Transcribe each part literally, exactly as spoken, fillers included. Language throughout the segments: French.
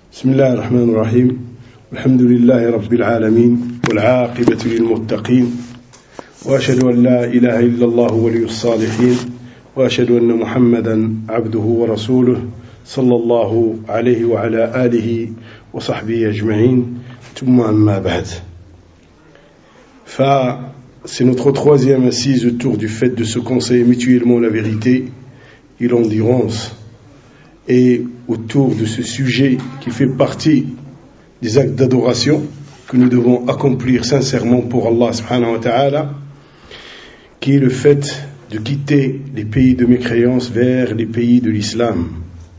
بسم الله الرحمن الرحيم الحمد لله رب العالمين والعاقبة للمتقين وأشهد أن لا إله إلا الله ولي الصالحين وأشهد أن محمدا عبده ورسوله صلى الله عليه وعلى آله وصحبه أجمعين ثم أما بعد. Fa, c'est notre troisième assise autour du fait de se conseiller mutuellement la vérité et l'endurance, et autour de ce sujet qui fait partie des actes d'adoration que nous devons accomplir sincèrement pour Allah subhanahu wa ta'ala, qui est le fait de quitter les pays de mécréance vers les pays de l'islam.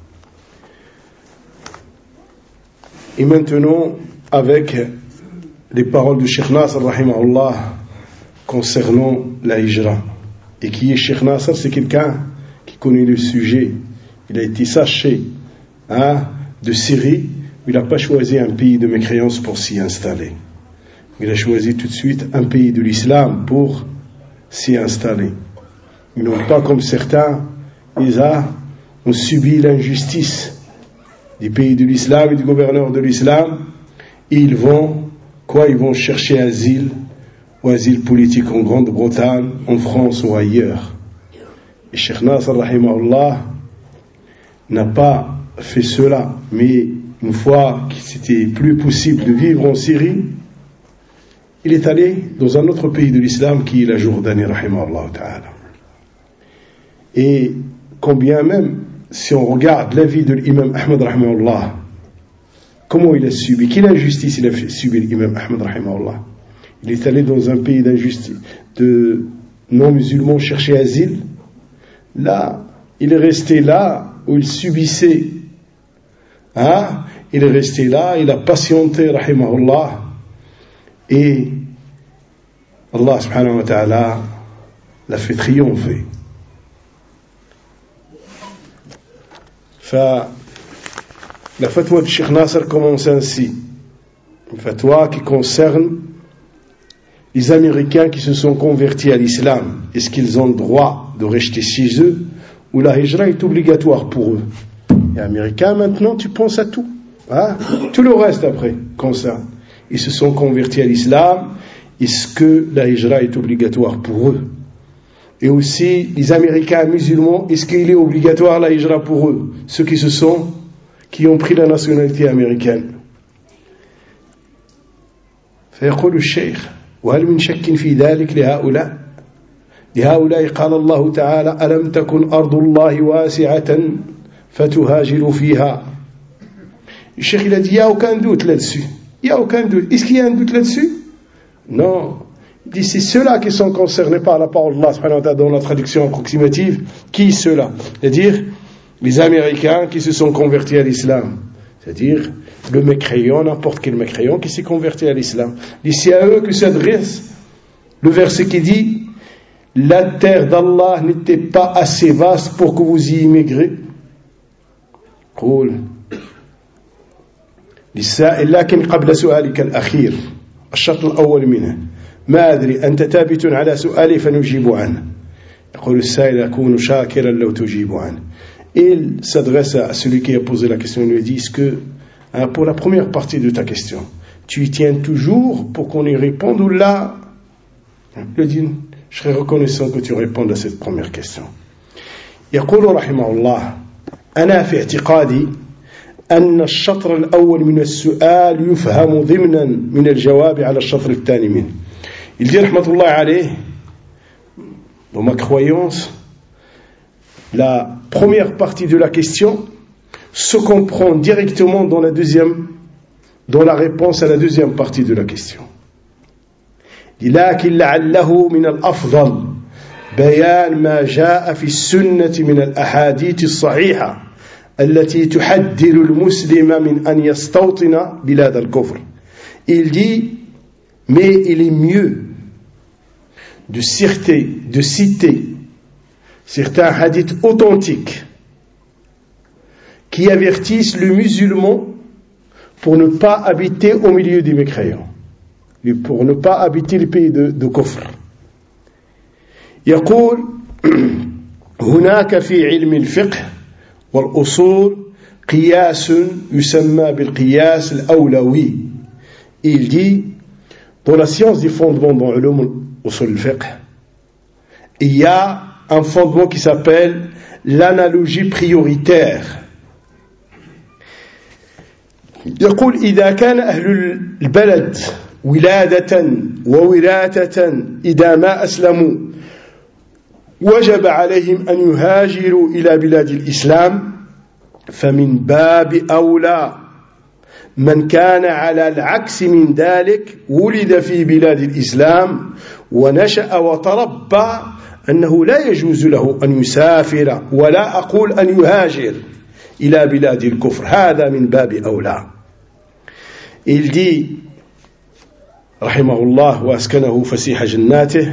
Et maintenant, avec les paroles de Cheikh Nasr rahimahullah concernant la hijra. Et qui est Cheikh Nasr? C'est quelqu'un qui connaît le sujet. Il a été saché hein, de Syrie, il n'a pas choisi un pays de mécréance pour s'y installer. Il a choisi tout de suite un pays de l'islam pour s'y installer. Ils n'ont pas, comme certains, ils ont subi l'injustice des pays de l'islam et du gouverneur de l'islam. Et ils vont, quoi, ils vont chercher asile ou asile politique en Grande-Bretagne, en France ou ailleurs. Et Cheikh Nasr rahimahullah n'a pas fait cela, mais une fois qu'il c'était plus possible de vivre en Syrie, il est allé dans un autre pays de l'islam qui est la Jordanie rahimahullah ta'ala. Et combien même, si on regarde la vie de l'imam Ahmed rahimahullah, comment il a subi, quelle injustice il a fait, subi l'imam Ahmed rahimahullah. Il est allé dans un pays d'injustice, de non-musulmans chercher asile. Là, il est resté là où il subissait. Hein? Il est resté là, il a patienté, rahimahullah. Et Allah subhanahu wa ta'ala l'a fait triompher. Fa, la fatwa de Cheikh Nasr commence ainsi. Une fatwa qui concerne les Américains qui se sont convertis à l'islam. Est-ce qu'ils ont le droit de rester chez eux ou la hijra est obligatoire pour eux? Les Américains, maintenant, tu penses à tout. Hein? Tout le reste après concerne. Ils se sont convertis à l'islam. Est-ce que la hijra est obligatoire pour eux? Et aussi, les Américains musulmans, est-ce qu'il est obligatoire la hijra pour eux? Ceux qui se sont, qui ont pris la nationalité américaine. فيقول الشيخ وهل من شك في ذلك لهؤلاء لهؤلاء قال الله تعالى ألم تكن أرض الله واسعة فتهاجروا فيها. Le cheikh il a dit il n'y a aucun doute là-dessus, il n'y a aucun doute. Est-ce qu'il y a un doute là-dessus? Non. Il dit c'est ceux-là qui sont concernés par la parole d'Allah subhanahu wa ta'ala dans la traduction approximative. Qui ceux-là? C'est-à-dire les Américains qui se sont convertis à l'islam, c'est-à-dire le mécréant, n'importe quel mécréant qui s'est converti à l'islam. Il dit c'est à eux que s'adresse le verset qui dit la terre d'Allah n'était pas assez vaste pour que vous y immigrez. قول للسائل لكن قبل سؤالك الأخير الشرط الأول منه ما أدري أنت ثابت على سؤالي فنجيب عنه. يقول السائل أكون شاكرا لو تجيب عنه. Il s'adresse à celui qui a posé la question. Il lui dit est-ce que hein, pour la première partie de ta question tu y tiens toujours pour qu'on y réponde ou là? Il lui dit je serais reconnaissant que tu répondes à cette première question. يقول رحمه الله أنا في اعتقادي أن الشطر الأول من السؤال يفهم ضمنا من الجواب على الشطر الثاني منه. Il dit رحمة الله عليه dans ma croyance la première partie de la question se comprend directement dans la deuxième, dans la réponse à la deuxième partie de la question. لكن لعله من الأفضل بيان ما جاء في السنة من الأحاديث الصحيحة التي تحذر المسلم من أن يستوطن بلاد الكفر. Il dit, mais il est mieux de citer, de citer certains hadiths authentiques qui avertissent le musulman pour ne pas habiter au milieu des mécréants, pour ne pas habiter les pays de, de kufr. يقول هناك في علم الفقه والأصول قياس يسمى بالقياس الأولوي. Il dit, dans la science du fondement dans l'ulum usul al-fiqh, il y a un fondement qui s'appelle l'analogie prioritaire. يقول إذا كان أهل البلد ولادة ووراثة إذا ما أسلموا وجب عليهم أن يهاجروا إلى بلاد الإسلام فمن باب أولى من كان على العكس من ذلك ولد في بلاد الإسلام ونشأ وتربى أنه لا يجوز له أن يسافر ولا أقول أن يهاجر إلى بلاد الكفر هذا من باب أولى. Il dit رحمه الله وأسكنه فسيح جناته,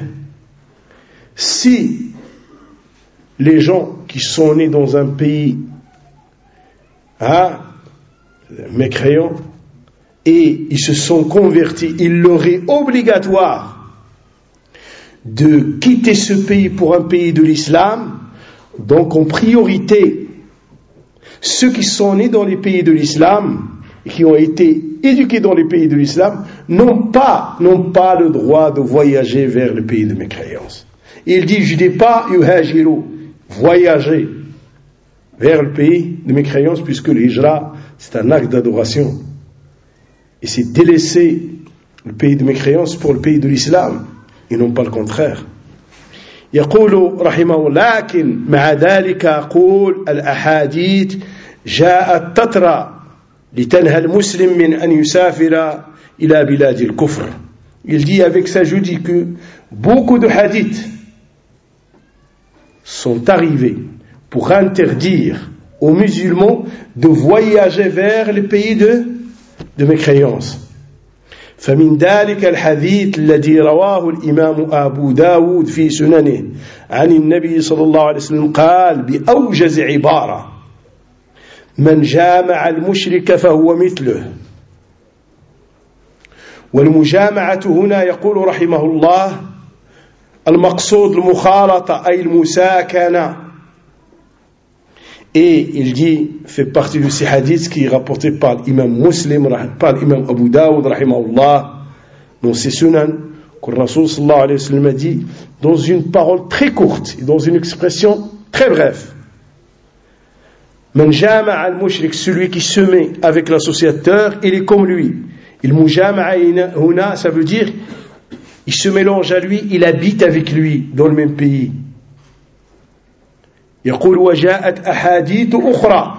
si les gens qui sont nés dans un pays hein, mécréant et ils se sont convertis, il leur est obligatoire de quitter ce pays pour un pays de l'islam. Donc en priorité, ceux qui sont nés dans les pays de l'islam et qui ont été éduqués dans les pays de l'islam n'ont pas, n'ont pas le droit de voyager vers le pays de mécréance. Il dit, je ne dis pas yuhajiru, voyager vers le pays de mécréance, puisque le hijra, c'est un acte d'adoration. Et c'est délaisser le pays de mécréance pour le pays de l'islam, et non pas le contraire. يقول رحمه الله لكن مع ذلك أقول الأحاديث جاءت تترى لتنهى المسلم من أن يسافر إلى بلاد الكفر. Il dit avec ça, je dis que beaucoup de hadiths sont arrivés pour interdire aux musulmans de voyager vers les pays de, de mécréance. فمن ذلك الحديث الذي رواه الإمام أبو داود في سننه عن النبي صلى الله عليه وسلم قال بأوجز عبارة من جامع المشرك فهو مثله. والمجامعة هنا يقول رحمه الله المقصود المخالطة أي المساكنة. Et il dit, fait partie de ces hadiths qui est rapporté par l'imam Muslim, par l'imam Abu Daoud, rahimahullah, dans ses sunan, que le Rasul sallallahu alayhi wa sallam a dit, dans une parole très courte, et dans une expression très brève. Man jama'a al-mushrik, celui qui se met avec l'associateur, il est comme lui. Il mujama'a huna, ça veut dire, il se mélange à lui, il habite avec lui dans le même pays. يقول وجاءت أحاديث أخرى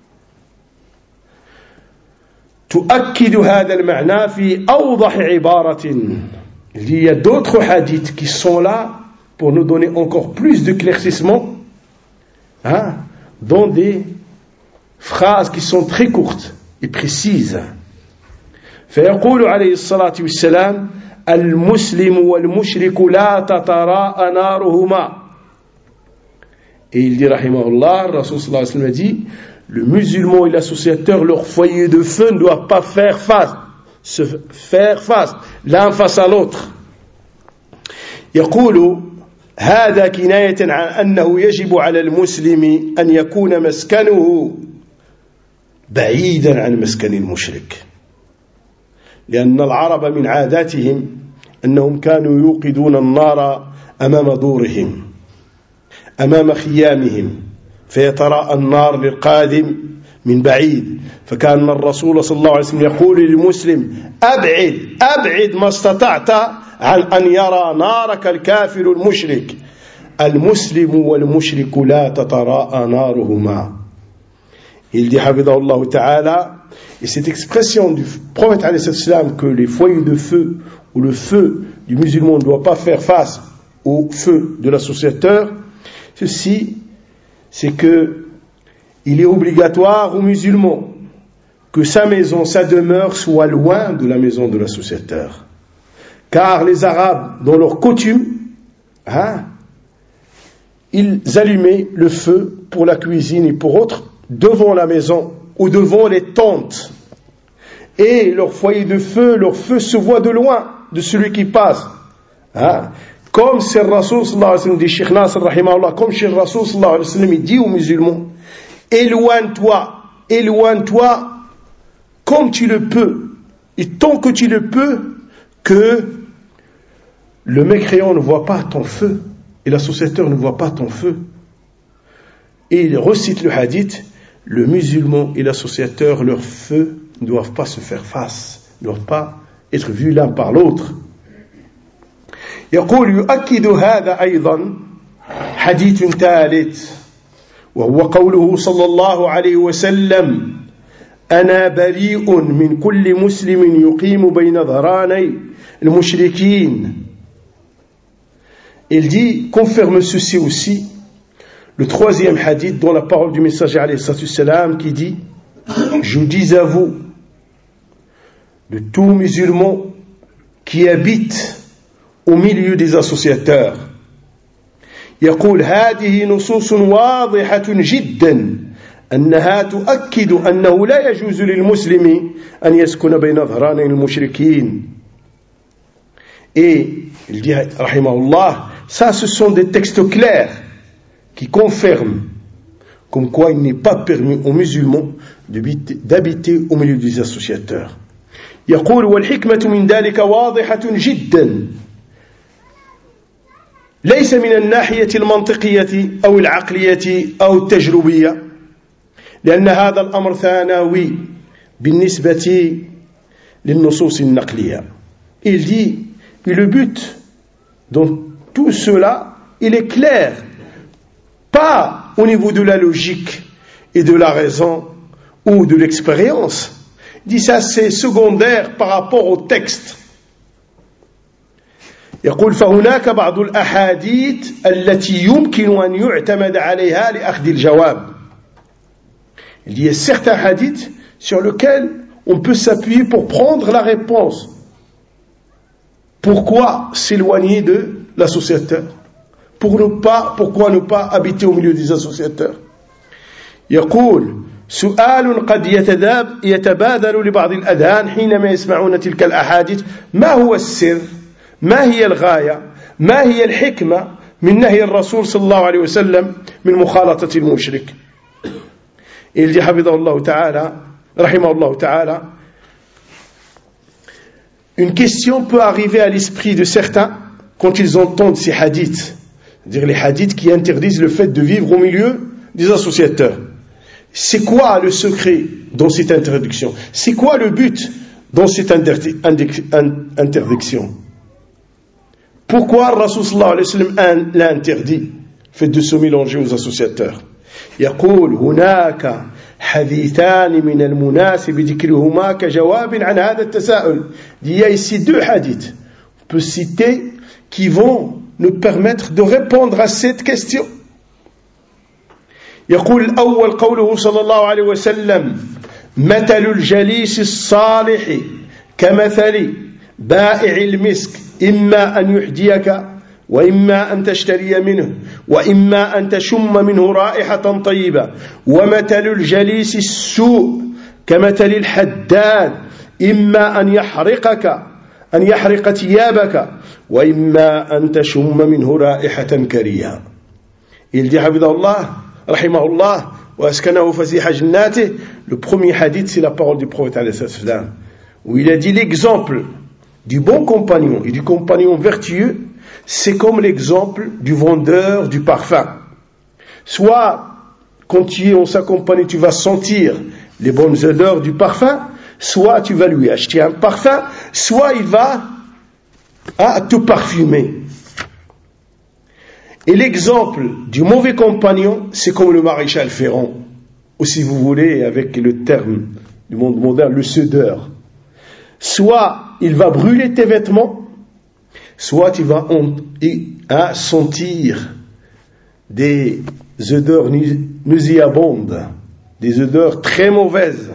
تؤكد هذا المعنى في أوضح عبارة. Il y a d'autres hadiths qui sont là pour nous donner encore plus de d'éclaircissement hein, dans des phrases qui sont très courtes et précises. فيقول عليه الصلاة والسلام المسلم والمشرك لا تتراءى نارهما. Et il dit, rahimahullah, Rasul sallallahu alayhi wa sallam a dit, le musulman et l'associateur, leur foyer de feu ne doivent pas faire face, se faire face, l'un face à l'autre. يقول هذا كناية عن أنه يجب على المسلم أن يكون مسكنه بعيدا عن مسكن المشرك. لأن العرب من عاداتهم أنهم كانوا يوقدون النار أمام دورهم أمام خيامهم فيتراءى النار للقادم من بعيد. فكان الرسول صلى الله عليه وسلم يقول للمسلم أبعد أبعد ما استطعت عن أن يرى نارك الكافر المشرك. المسلم والمشرك لا تتراءى نارهما. Il dit حفظه الله تعالى, et cette expression du prophète alayhi salam que les foyers de feu ou le feu du musulman ne doit pas faire face au feu de l'associateur, ceci, c'est que il est obligatoire aux musulmans que sa maison, sa demeure soit loin de la maison de l'associateur. Car les Arabes, dans leur coutume, hein, ils allumaient le feu pour la cuisine et pour autres devant la maison ou devant les tentes. Et leur foyer de feu, leur feu se voit de loin de celui qui passe. Hein. Comme c'est le Rasul sallallahu alayhi wa sallam dit, Cheikh Nasr rahimahullah, comme c'est le Rasul sallallahu alayhi wa sallam, il dit aux musulmans, éloigne-toi éloigne-toi comme tu le peux, et tant que tu le peux, que le mécréant ne voit pas ton feu, et l'associateur ne voit pas ton feu. Et il recite le hadith, le musulman et l'associateur, leur feu ne doivent pas se faire face, ne doivent pas être vus l'un par l'autre. يقول يؤكد هذا أيضا حديث ثالث وهو قوله صلى الله عليه وسلم أنا بريء من كل مسلم يقيم بين ظهراني المشركين. Il dit, confirme ceci aussi, le troisième hadith dans la parole du messager alayhi salam qui dit, je dis à vous, de tout musulman qui habite au milieu des associateurs. يقول هذه نصوص واضحة جدا أنها تؤكد أنه لا يجوز للمسلم أن يسكن بين ظهراني المشركين. Et il dit, rahimahullah, ça ce sont des textes clairs qui confirment comme quoi il n'est pas permis aux musulmans d'habiter au milieu des associateurs. يقول والحكمة من ذلك واضحة جدا ليس من الناحية المنطقية أو العقلية أو التجربية لأن هذا الأمر ثانوي بالنسبة للنصوص النقلية. Il dit, et le but dans tout cela, il est clair, pas au niveau de la logique et de la raison ou de l'expérience. Il dit ça c'est secondaire par rapport au texte. يقول فهناك بعض الأحاديث التي يمكن أن يعتمد عليها لأخذ الجواب. Il y a certains hadiths sur lesquels on peut s'appuyer pour prendre la réponse. Pourquoi s'éloigner de l'associateur? Pour ne pas, pourquoi ne pas habiter au milieu des associateurs? يقول سؤال قد يتبادل لبعض الأذهان حينما يسمعون تلك الأحاديث ما هو السر؟ ما هي الغاية؟ ما هي الحكمة من نهي الرسول صلى الله عليه وسلم من مخالطة المشرك؟ Il dit حفظه الله تعالى رحمه الله تعالى, une question peut arriver à l'esprit de certains quand ils entendent ces hadiths, c'est-à-dire les hadiths qui interdisent le fait de vivre au milieu des associateurs. C'est quoi le secret dans cette interdiction? C'est quoi le but dans cette interdiction? Pourquoi le Rasul sallallahu alayhi wa sallam l'a interdit, le fait de se mélanger aux associateurs? يقول هناك حديثان من المناسب ذكرهما كجواب عن هذا التساؤل. Il y a ici deux hadiths, on peut citer, qui vont nous permettre de répondre à cette question. يقول الأول قوله صلى الله عليه وسلم مثل الجليس الصالح كمثل بائع المسك إما أن يحديك وإما أن تشتري منه وإما أن تشم منه رائحة طيبة ومثل الجليس السوء كمثل الحداد إما أن يحرقك أن يحرق ثيابك وإما أن تشم منه رائحة كريهة. Il dit حفظه الله رحمه الله وأسكنه فسيح جناته. Le premier hadith, c'est la parole du prophète alayhi salam, où il a dit l'exemple du bon compagnon et du compagnon vertueux, c'est comme l'exemple du vendeur du parfum. Soit, quand tu es en sa compagnie, tu vas sentir les bonnes odeurs du parfum, soit tu vas lui acheter un parfum, soit il va à te parfumer. Et l'exemple du mauvais compagnon, c'est comme le maréchal Ferrand, ou si vous voulez, avec le terme du monde moderne, le soudeur. Soit il va brûler tes vêtements, soit tu vas à sentir des odeurs nauséabondes, des odeurs très mauvaises.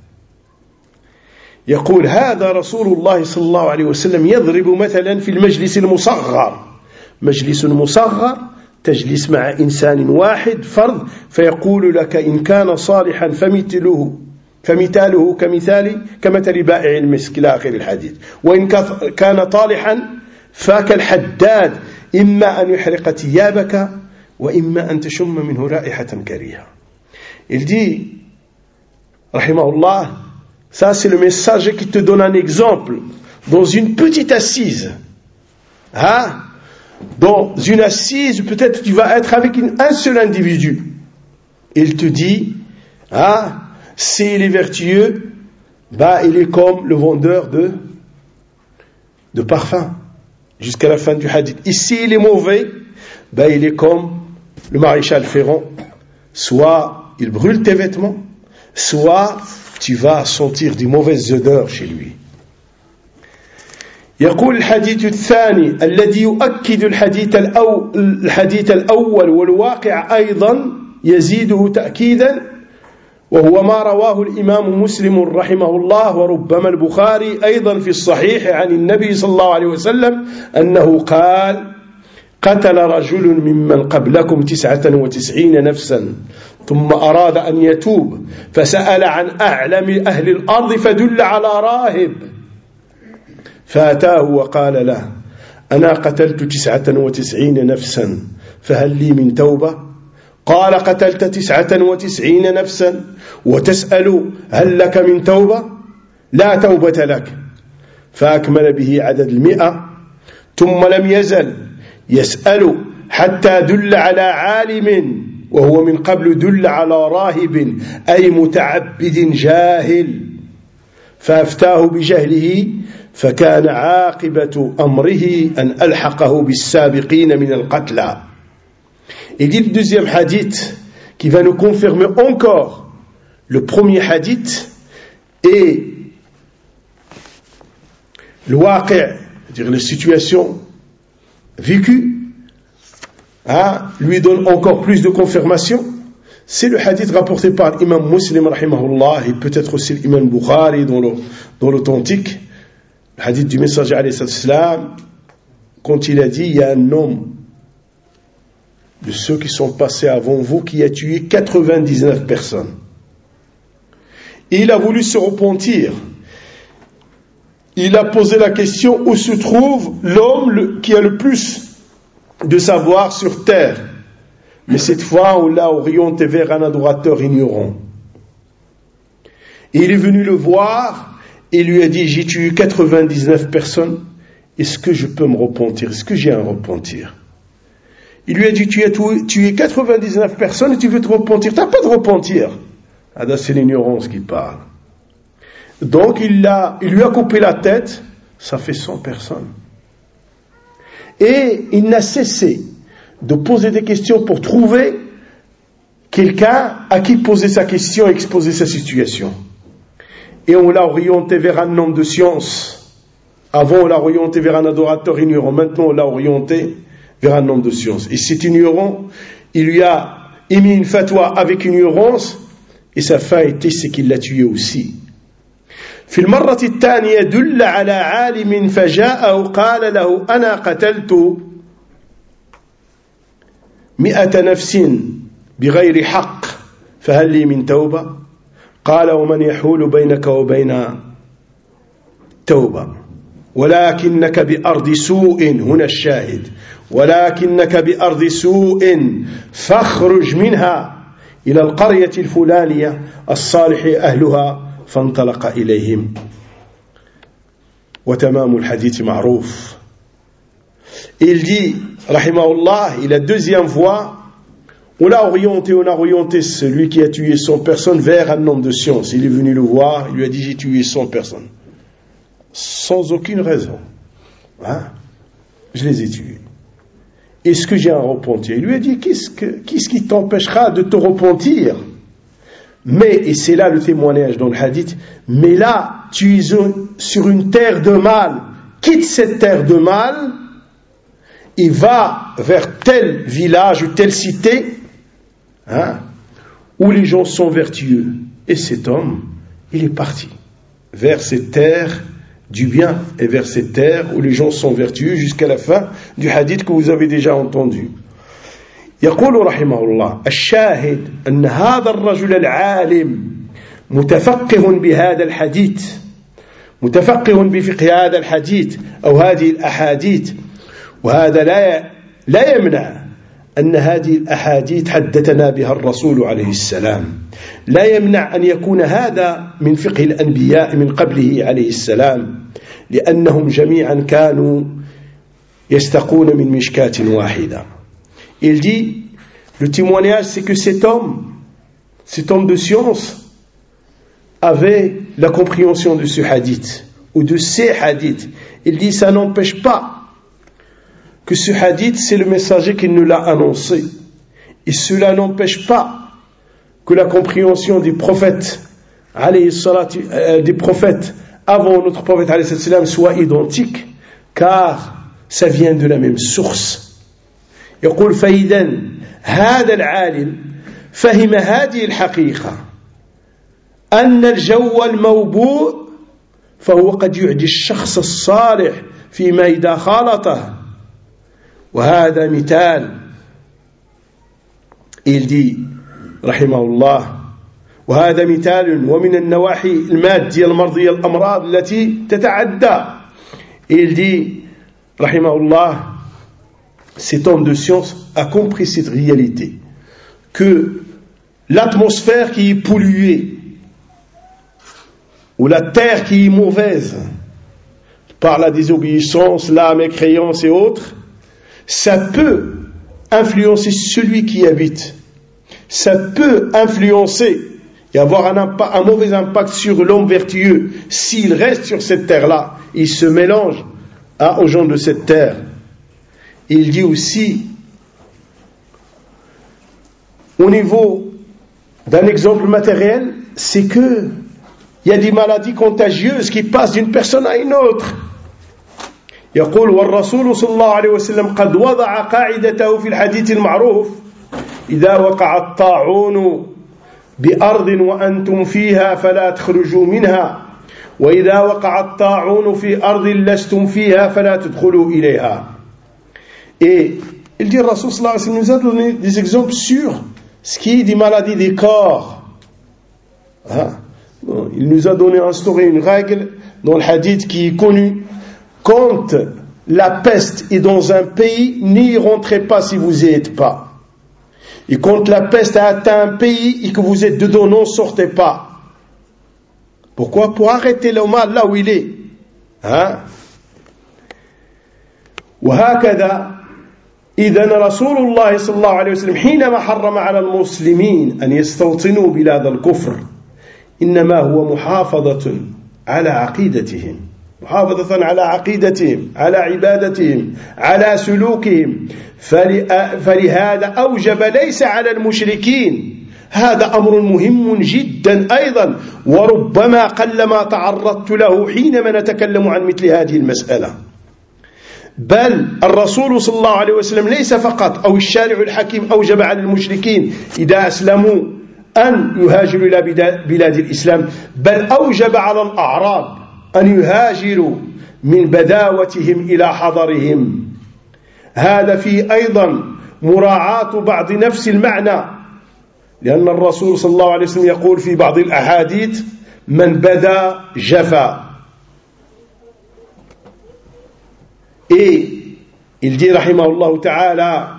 يقول هذا رسول الله صلى الله عليه وسلم يضرب مثلا في المجلس المصغر. مجلس مصغر تجلس مع إنسان واحد فرد فيقول لك إن كان صالحا فمثله فمثاله كمثال كمثل بائع المسك إلى آخر الحديث وإن كان طالحا فكالحداد إما أن يحرق ثيابك وإما أن تشم منه رائحة كريهة. Il dit rahimahullah, ça c'est le messager qui te donne un exemple dans une petite assise. Hein? Dans une assise, peut-être tu vas être avec une, un seul individu. Il te dit, ah, s'il est vertueux, bah, il est comme le vendeur de, de parfum, jusqu'à la fin du hadith. Et s'il est mauvais, bah, il est comme le maréchal Ferrand. Soit il brûle tes vêtements, soit tu vas sentir des mauvaises odeurs chez lui. يقول الحديث الثاني الذي يؤكد الحديث الأول الحديث الأول والواقع أيضا يزيده تأكيدا وهو ما رواه الإمام مسلم رحمه الله وربما البخاري أيضا في الصحيح عن النبي صلى الله عليه وسلم أنه قال قتل رجل ممن قبلكم تسعة وتسعين نفسا ثم أراد أن يتوب فسأل عن أعلم أهل الأرض فدل على راهب فأتاه وقال له أنا قتلت تسعة وتسعين نفسا فهل لي من توبة؟ قال قتلت تسعة وتسعين نفسا وتسأل هل لك من توبة؟ لا توبة لك. فأكمل به عدد المئة ثم لم يزل يسأل حتى دل على عالم وهو من قبل دل على راهب أي متعبد جاهل فأفتاه بجهله فكان عاقبة أمره أن ألحقه بالسابقين من القتلى. Il dit le deuxième hadith qui va nous confirmer encore le premier hadith et le waqi', c'est-à-dire la situation vécue, hein, lui donne encore plus de confirmation. C'est le hadith rapporté par l'imam Muslim rahimahullah et peut-être aussi l'imam Bukhari dans, le, dans l'authentique, le hadith du messager alayhi salam, quand il a dit il y a un homme de ceux qui sont passés avant vous qui a tué quatre-vingt-dix-neuf personnes. Et il a voulu se repentir. Il a posé la question où se trouve l'homme qui a le plus de savoir sur terre. Mais cette fois, on l'a orienté vers un adorateur ignorant. Et il est venu le voir et lui a dit, j'ai tué quatre-vingt-dix-neuf personnes, est-ce que je peux me repentir? Est-ce que j'ai un repentir? Il lui a dit, tu as tué quatre-vingt-dix-neuf personnes et tu veux te repentir. Tu n'as pas de repentir. Ah, c'est l'ignorance qui parle. Donc il, l'a, il lui a coupé la tête, ça fait cent personnes. Et il n'a cessé de poser des questions pour trouver quelqu'un à qui poser sa question et exposer sa situation. Et on l'a orienté vers un homme de science. Avant on l'a orienté vers un adorateur ignorant. Maintenant on l'a orienté vers un homme de science. Et cet ignorant, il lui a émis une fatwa avec ignorance et sa fin était c'est qu'il l'a tué aussi. في المرة الثانية دل على عالم فجاءه قال له أنا قتلت مئة نفس بغير حق فهل لي من توبة؟ قال ومن يحول بينك وبين توبة ولكنك بأرض سوء هنا الشاهد ولكنك بأرض سوء فاخرج منها إلى القرية الفلانية الصالح أهلها فانطلق إليهم وتمام الحديث معروف. Il dit, rahimahullah, il a deuxième fois, on l'a orienté, on a orienté celui qui a tué cent personnes vers un homme de science. Il est venu le voir, il lui a dit, j'ai tué cent personnes. Sans aucune raison. Hein? Je les ai tués. Est-ce que j'ai un repentir? Il lui a dit, qu'est-ce, que, qu'est-ce qui t'empêchera de te repentir? Mais, et c'est là le témoignage dans le hadith, mais là, tu es sur une terre de mal, quitte cette terre de mal, et va vers tel village ou telle cité, hein, où les gens sont vertueux. Et cet homme, il est parti vers cette terre du bien, et vers cette terre où les gens sont vertueux, jusqu'à la fin du hadith que vous avez déjà entendu. يقول رحمه الله الشاهد أن هذا الرجل العالم متفقه بهذا الحديث متفقه بفقه هذا الحديث أو هذه الأحاديث وهذا لا لا يمنع أن هذه الأحاديث حدثنا بها الرسول عليه السلام لا يمنع أن يكون هذا من فقه الأنبياء من قبله عليه السلام لأنهم جميعا كانوا يستقون من مشكاة واحدة. Il dit, le témoignage c'est que cet homme, cet homme de science avait la compréhension de ce hadith ou de ces hadiths. Il dit, ça n'empêche pas que ce hadith, c'est le messager qui nous l'a annoncé. Et cela n'empêche pas que la compréhension des prophètes, euh, des prophètes avant notre prophète alayhi salam soit identique, car ça vient de la même source. يقول فإذا هذا العالم فهم هذه الحقيقة أن الجو الموبوء فهو قد يعدي الشخص الصالح فيما إذا خالطه. وهذا مثال. Il dit رحمه الله وهذا مثال ومن النواحي المادية المرضية الأمراض التي تتعدى. Il dit رحمه الله, cet homme de science a compris cette réalité que l'atmosphère qui est polluée ou la terre qui est mauvaise par la désobéissance, la mécréance et autres, ça peut influencer celui qui y habite. Ça peut influencer et avoir un, impact, un mauvais impact sur l'homme vertueux s'il reste sur cette terre-là. Il se mélange à, aux gens de cette terre. Il dit aussi, au niveau d'un exemple matériel, c'est que il y a des maladies contagieuses qui passent d'une personne à une autre. يقول والرسول صلى الله عليه وسلم قد وضع قاعدته في الحديث المعروف إذا وقع الطاعون بأرض وأنتم فيها فلا تخرجوا منها وإذا وقع الطاعون في أرض لستم فيها فلا تدخلوا إليها. Et il dit, le Rasul sallallahu alayhi wa sallam nous a donné des exemples sur ce qui est des maladies des corps. Hein? Bon, il nous a donné, instauré une règle dans le hadith qui est connue. Quand la peste est dans un pays, n'y rentrez pas si vous n'y êtes pas. Et quand la peste a atteint un pays et que vous êtes dedans, n'en sortez pas. Pourquoi? Pour arrêter le mal là où il est. Hein? وهكذا إذن رسول الله صلى الله عليه وسلم حينما حرم على المسلمين أن يستوطنوا بلاد الكفر إنما هو محافظة على عقيدتهم محافظة على عقيدتهم على عبادتهم على سلوكهم فلهذا أوجب ليس على المشركين. هذا أمر مهم جدا أيضا وربما قلما تعرضت له حينما نتكلم عن مثل هذه المسألة. بل الرسول صلى الله عليه وسلم ليس فقط أو الشارع الحكيم أوجب على المشركين إذا أسلموا أن يهاجروا إلى بلاد الإسلام، بل أوجب على الأعراب أن يهاجروا من بداوتهم إلى حضرهم. هذا فيه أيضا مراعاة بعض نفس المعنى، لأن الرسول صلى الله عليه وسلم يقول في بعض الأحاديث من بدا جفا. Et il dit rahimahullah ta'ala,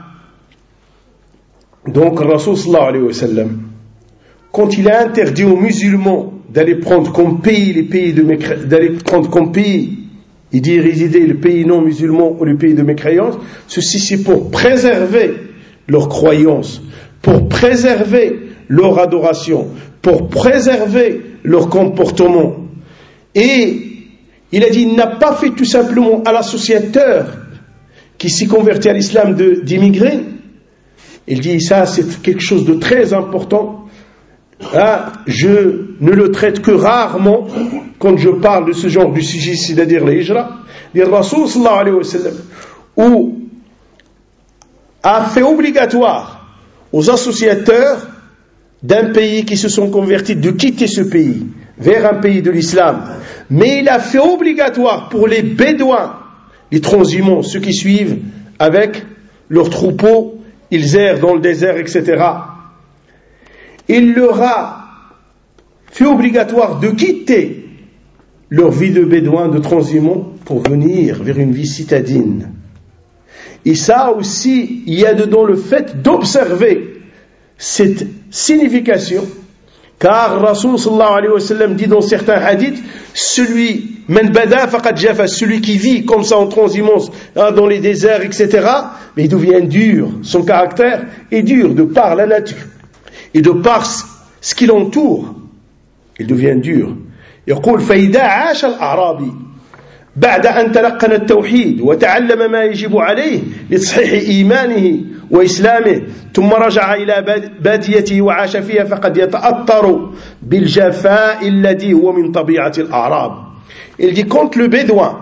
donc le Rasul sallallahu alayhi wa sallam, quand il a interdit aux musulmans d'aller prendre comme pays les pays de mécré... d'aller prendre comme pays, il dit résider le pays non musulman ou le pays de mécréance, ceci c'est pour préserver leur croyance, pour préserver leur adoration, pour préserver leur comportement. Et il a dit, il n'a pas fait tout simplement à l'associateur qui s'est converti à l'islam de, d'immigrer. Il dit, ça c'est quelque chose de très important. Ah, je ne le traite que rarement quand je parle de ce genre de sujet, c'est-à-dire les hijra. Le Rasul sallallahu alayhi wa sallam, où a fait obligatoire aux associateurs d'un pays qui se sont convertis de quitter ce pays vers un pays de l'islam. Mais il a fait obligatoire pour les bédouins, les transhumants, ceux qui suivent avec leurs troupeaux, ils errent dans le désert, et cetera. Il leur a fait obligatoire de quitter leur vie de bédouin, de transhumant, pour venir vers une vie citadine. Et ça aussi, il y a dedans le fait d'observer cette signification, car Rasoul sallallahu alayhi wa sallam dit dans certains hadiths, celui, man bada faqad jafa, celui qui vit comme ça en transhumance, hein, dans les déserts, et cetera, mais il devient dur, son caractère est dur de par la nature, et de par ce qui l'entoure, il devient dur. يقول فإذا عاش الأعرابي بعد أن تلقن التوحيد وتعلم ما يجب عليه لتصحيح إيمانه وإسلامه ثم رجع إلى باديته وعاش فيها فقد يتأثر بالجفاء الذي هو من طبيعة الأعراب. Il dit quand le bédouin,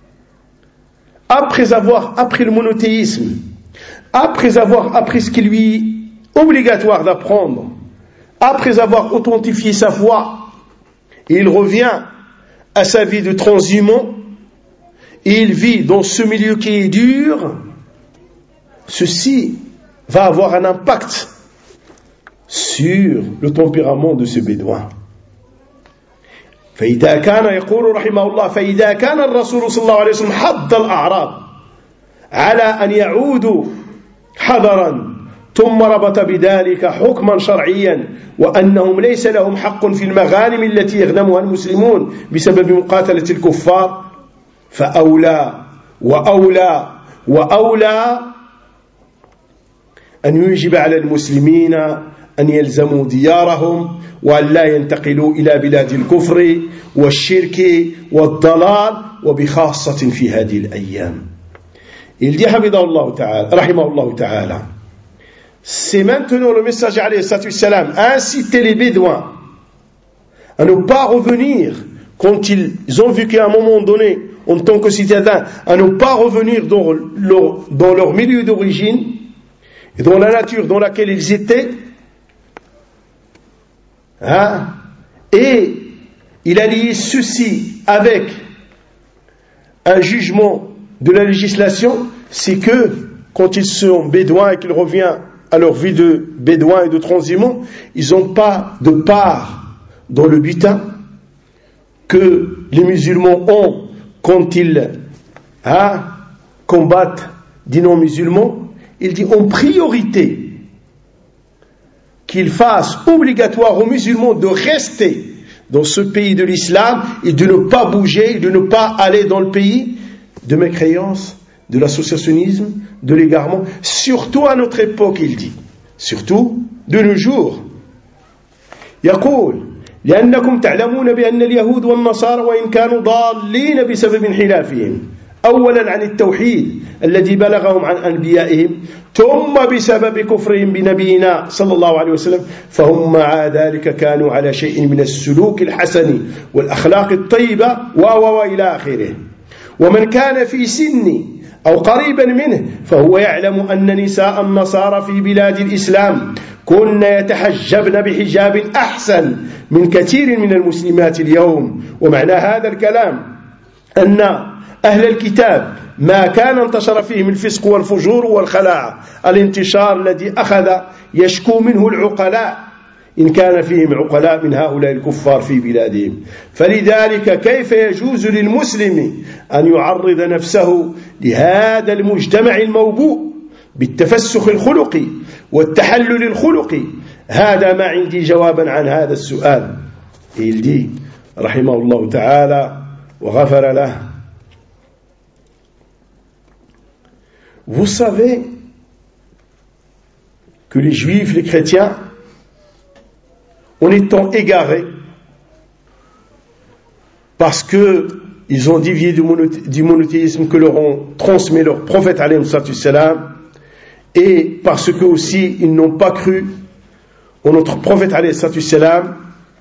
après avoir appris le monothéisme, après avoir appris ce qui lui est obligatoire d'apprendre, après avoir authentifié sa foi, il revient à sa vie de transhumant, et il vit dans ce milieu qui est dur, ceci va avoir un impact sur le tempérament de ce bédouin. فإذا كان يقول رحمه الله فإذا كان الرسول صلى الله عليه وسلم حض الأعراب على أن يعودوا حذرا ثم ربط بذلك حكما شرعيا وأنهم ليس لهم حق في المغانم التي يغنمها المسلمون بسبب مقاتلة الكفار فأولى وأولى وأولى أن يجب على المسلمين أن يلزموا ديارهم وأن لا ينتقلوا إلى بلاد الكفر والشرك والضلال وبخاصة في هذه الأيام. Il dit حفظه الله تعالى رحمه الله تعالى, c'est maintenant le messager alayhi salam a incité les bédouins à ne pas revenir quand ils ont vu qu'à un moment donné en tant que citadins, à ne pas revenir dans leur, dans leur milieu d'origine et dans la nature dans laquelle ils étaient, hein? Et il a lié ceci avec un jugement de la législation, c'est que quand ils sont bédouins et qu'ils reviennent à leur vie de bédouins et de transhumants, ils n'ont pas de part dans le butin que les musulmans ont quand ils hein, combattent des non-musulmans. Il dit en priorité qu'il fasse obligatoire aux musulmans de rester dans ce pays de l'islam et de ne pas bouger, de ne pas aller dans le pays de mécréance, de l'associationnisme, de l'égarement, surtout à notre époque, il dit, surtout de nos jours. يقول لأنكم تعلمون بأن اليهود والنصارى وإن كانوا ضالين بسبب انحلافهم أولا عن التوحيد الذي بلغهم عن أنبيائهم ثم بسبب كفرهم بنبينا صلى الله عليه وسلم فهم مع ذلك كانوا على شيء من السلوك الحسن والأخلاق الطيبة وإلى آخره. ومن كان في سني أو قريبا منه فهو يعلم أن نساء النصارى في بلاد الإسلام كن يتحجبن بحجاب أحسن من كثير من المسلمات اليوم. ومعنى هذا الكلام أن أهل الكتاب ما كان انتشر فيهم الفسق والفجور والخلاعة الانتشار الذي أخذ يشكو منه العقلاء إن كان فيهم عقلاء من هؤلاء الكفار في بلادهم. فلذلك كيف يجوز للمسلم أن يعرض نفسه لهذا المجتمع الموبوء بالتفسخ الخلقي والتحلل الخلقي؟ هذا ما عندي جوابا عن هذا السؤال. Il dit رحمه الله تعالى وغفر له. Vous savez que les juifs, les chrétiens, en étant égarés, parce qu'ils ont dévié du, monothe- du monothéisme que leur ont transmis leurs prophètes alayhi salam, et parce que aussi ils n'ont pas cru en notre prophète alayhi salam,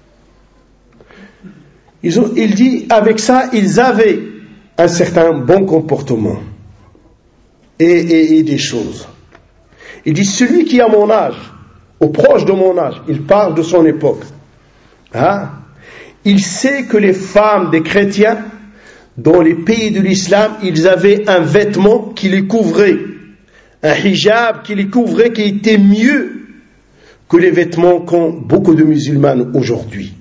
ils ont, il dit avec ça ils avaient un certain bon comportement et, et, et des choses. Il dit celui qui a mon âge, au proche de mon âge, il parle de son époque, hein? Il sait que les femmes des chrétiens dans les pays de l'islam, ils avaient un vêtement qui les couvrait, un hijab qui les couvrait, qui était mieux que les vêtements qu'ont beaucoup de musulmanes aujourd'hui.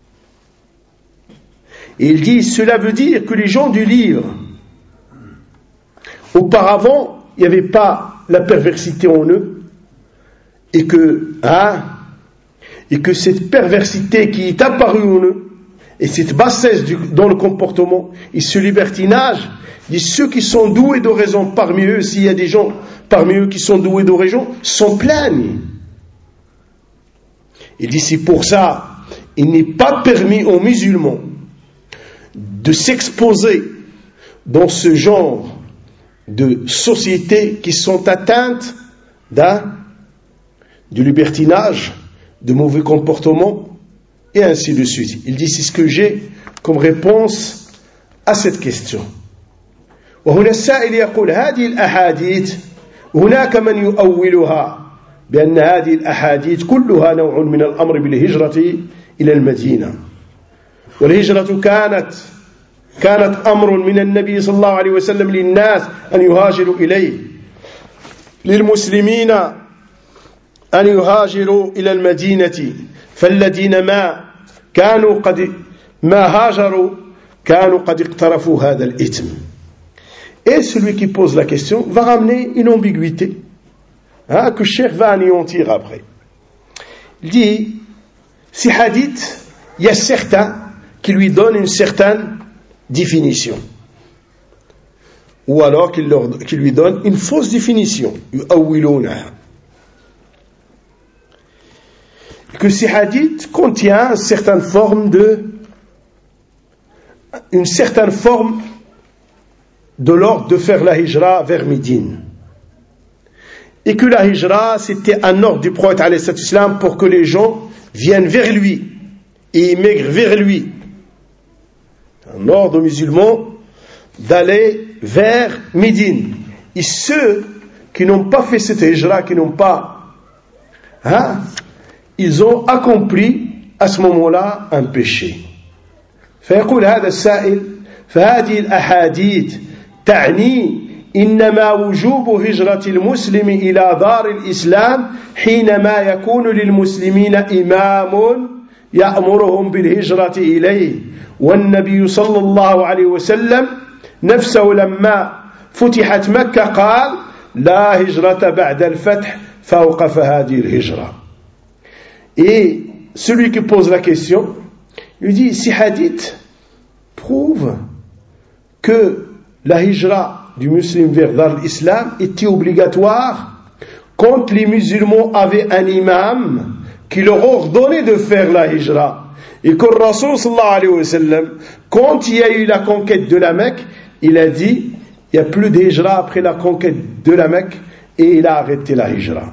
Et il dit, cela veut dire que les gens du livre, auparavant, il n'y avait pas la perversité en eux, et que, hein, et que cette perversité qui est apparue en eux, et cette bassesse du, dans le comportement, et ce libertinage, et ceux qui sont doués d'oraison parmi eux, s'il y a des gens parmi eux qui sont doués d'oraison, s'en plaignent. Il dit, c'est pour ça, il n'est pas permis aux musulmans de s'exposer dans ce genre de sociétés qui sont atteintes d'un, du libertinage, de mauvais comportements, et ainsi de suite. Il dit, c'est ce que j'ai comme réponse à cette question. وهنا السائل يقول هذه الأحاديث هناك من يؤولها بأن هذه الأحاديث كلها نوع من الأمر بالهجرة إلى المدينة والهجرة كانت كانت أمر من النبي صلى الله عليه وسلم للناس أن يهاجروا إليه للمسلمين أن يهاجروا إلى المدينة فالذين ما كانوا قد ما هاجروا كانوا قد اقترفوا هذا الإثم. Et celui qui pose la question va ramener une ambiguïté, hein, que Cheikh va anéantir après. Il dit, ces hadiths, il y a certains qui lui donnent une certaine définition, ou alors qui, leur, qui lui donnent une fausse définition, que ces hadiths contiennent une certaine forme de, une certaine forme de l'ordre de faire la hijra vers Médine. Et que la hijra, c'était un ordre du prophète alayhi salam pour que les gens viennent vers lui et émigrent vers lui. Un ordre aux musulmans d'aller vers Médine. Et ceux qui n'ont pas fait cette hijra, qui n'ont pas, hein, ils ont accompli à ce moment-là un péché. فيقول هذا السائل فهذه الأحاديث تعني إنما وجوب هجرة المسلم إلى دار الإسلام حينما يكون للمسلمين إمام يأمرهم بالهجرة إليه والنبي صلى الله عليه وسلم نفسه لما فتحت مكة قال لا هجرة بعد الفتح فأوقف هذه الهجرة. Et celui qui pose la question lui dit, ces hadiths prouvent que la hijra du musulman vers l'islam était obligatoire quand les musulmans avaient un imam qui leur ordonnait de faire la hijra. Et que le Rasul sallallahu alayhi wa sallam, quand il y a eu la conquête de la Mecque, il a dit, il n'y a plus de hijra après la conquête de la Mecque, et il a arrêté la hijra.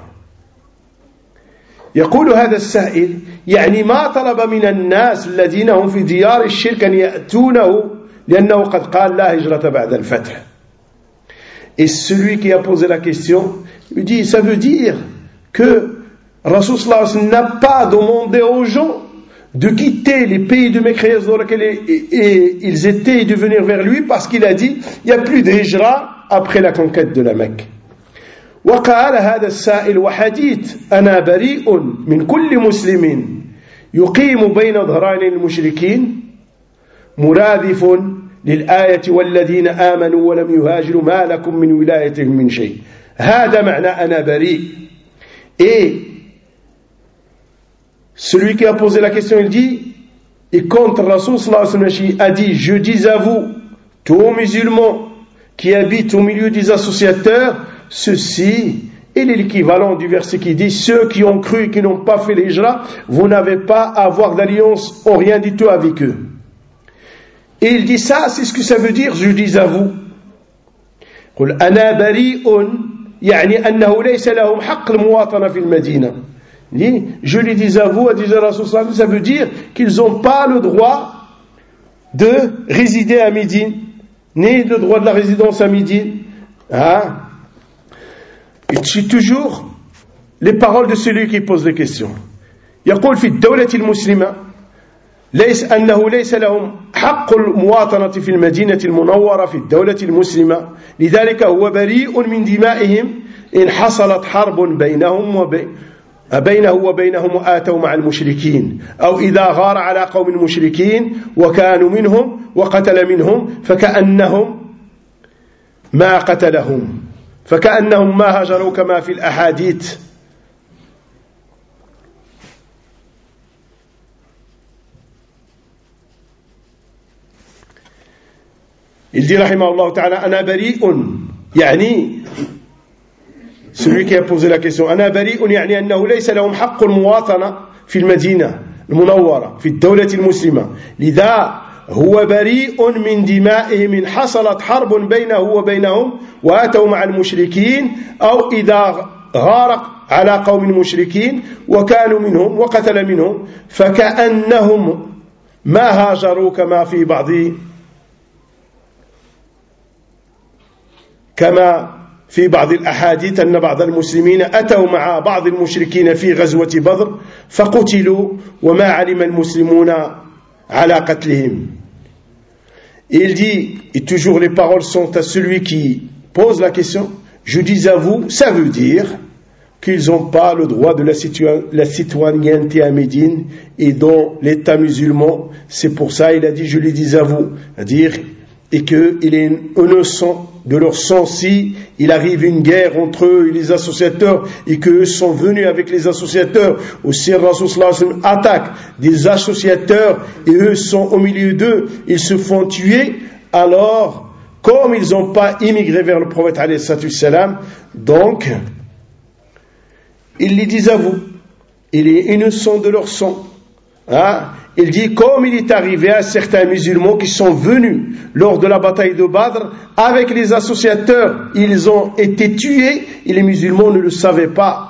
يقول هذا السائل يعني ما طلب من الناس الذين هم في ديار الشرك أن يأتونه لأنه قد قال لا هجرة بعد الفتح. Et celui qui a posé la question lui dit, ça veut dire que Rasul sallallahu alayhi wa sallam n'a pas demandé aux gens de quitter les pays de mécréance dans lesquels ils étaient et de venir vers lui parce qu'il a dit il n'y a plus de hijra après la conquête de la Mecque. وقال هذا السائل وحديث أنا بريء من كل مسلم يقيم بين ظهرين المشركين مرادف للآية والذين آمنوا ولم يهاجروا ما لكم من ولايتهم من شيء. هذا معنى أنا بريء. Et celui qui a posé la question, il dit, et quand Rasul sallallahu alayhi wa sallam a dit, je dis à vous, tous musulmans qui habitent au milieu des associateurs, ceci est l'équivalent du verset qui dit, ceux qui ont cru et qui n'ont pas fait l'hijra, vous n'avez pas à avoir d'alliance ou rien du tout avec eux. Et il dit ça, c'est ce que ça veut dire, je dis à vous. قل أنا بريء يعني أنه ليس لهم حق المواطنة في المدينة. Je lui dis à vous, à dire Rasul, ça veut dire qu'ils n'ont pas le droit de résider à Médine, ni le droit de la résidence à Médine. Hein? Et c'est toujours les paroles de celui qui pose les questions. يقول في الدولة المسلمة ليس أنه ليس لهم حق المواطنة في المدينة المنورة في الدولة المسلمة لذلك هو بريء من دمائهم إن حصلت حرب بينهم وبين بينه وبينهم وآتوا مع المشركين أو إذا غار على قوم مشركين وكانوا منهم وقتل منهم فكأنهم ما قتلهم فكأنهم ما هاجروا كما في الأحاديث. Il dit rahimahullah ta'ala ana bari'un يعني celui qui a posé la question ana bari'un يعني أنه ليس لهم حق المواطنة في المدينة المنورة في الدولة المسلمة لذا هو بريء من دمائهم إن حصلت حرب بينه وبينهم وأتوا مع المشركين أو إذا غارق على قوم مشركين وكانوا منهم وقتل منهم فكأنهم ما هاجروا كما في بعض كما في بعض الأحاديث أن بعض المسلمين أتوا مع بعض المشركين في غزوة بدر فقتلوا وما علم المسلمون على قتلهم. Et il dit, et toujours les paroles sont à celui qui pose la question, je dis à vous, ça veut dire qu'ils n'ont pas le droit de la, situa- la citoyenneté à Médine et dans l'État musulman. C'est pour ça il a dit, je le dis à vous, c'est-à-dire, et qu'il est innocent de leur sang si il arrive une guerre entre eux et les associateurs et qu'eux sont venus avec les associateurs ou si le Rasul sallallahu alayhi wa sallam attaque des associateurs et eux sont au milieu d'eux, ils se font tuer, alors comme ils n'ont pas immigré vers le prophète alayhi wa sallam, donc ils les disent à vous, il est innocent de leur sang. Hein? Il dit comme il est arrivé à certains musulmans qui sont venus lors de la bataille de Badr avec les associateurs, ils ont été tués et les musulmans ne le savaient pas.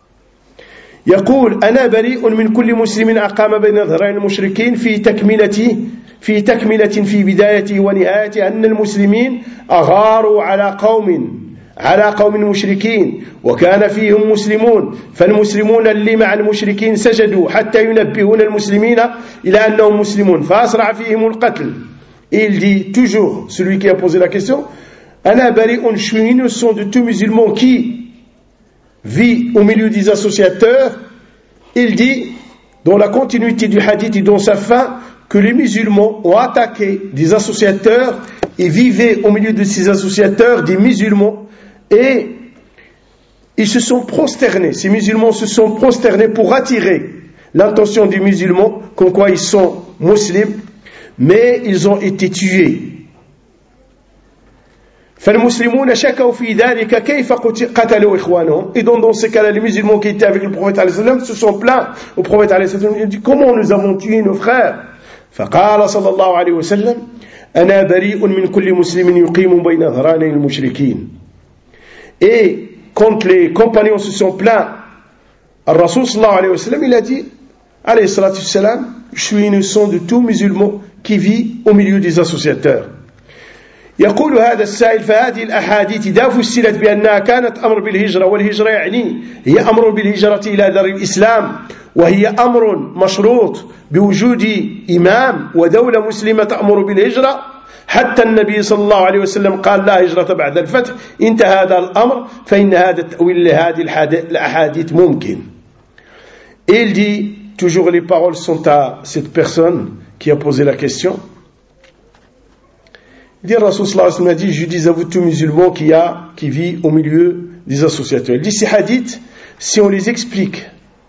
يقول أنا بريء من كل مسلم أقام بين ظهرين المشركين في تكملة في تكملة في بدايته ونهايته أن المسلمين أغاروا على قوم على قوم مشركين وكان فيهم مسلمون فالمسلمون اللي مع المشركين سجدوا حتى ينبهون المسلمين إلى أنهم مسلمون فأسرع فيهم القتل. Et il dit toujours, celui qui a posé la question, أنا بريء, je suis innocent de tout musulman qui vit au milieu des associateurs. Il dit dans la continuité du hadith et dans sa fin que les musulmans ont attaqué des associateurs et vivaient au milieu de ces associateurs des musulmans. Et ils se sont prosternés, ces musulmans se sont prosternés pour attirer l'attention des musulmans, comme quoi ils sont musulmans, mais ils ont été tués. فالمسلمون شكوا في ذلك كيف قتلوا إخوانهم. Et donc dans ce cas-là, les musulmans qui étaient avec le prophète alayhi salam se sont plaints au prophète alayhi salam. Ils ont dit comment nous avons tué nos frères. فقال صلى الله عليه وسلم أنا بريء من كل مسلم يقيم بين ظهراني المشركين. Et quand les compagnons se sont plaints, le Rasul sallallahu alayhi wa sallam, il a dit, alayhi salatu salam, je suis innocent de tout musulman qui vit au milieu des associateurs. يقول هذا السائل فهذه الأحاديث إذا فسرت بأنها كانت أمر بالهجرة والهجرة يعني هي أمر بالهجرة إلى دار الإسلام وهي أمر مشروط بوجود إمام ودولة مسلمة تأمر بالهجرة حتى النبي صلى الله عليه وسلم قال لا هجرة بعد الفتح انتهى هذا الأمر فإن هذا التأويل لهذه الأحاديث ممكن. Et il dit, toujours les paroles sont à cette personne qui a posé la question. Il dit, Rasul sallallahu alayhi wa sallam a dit, je dis à vous tous musulmans qui, a, qui vit au milieu des associateurs. Il dit, ces hadiths, si on les explique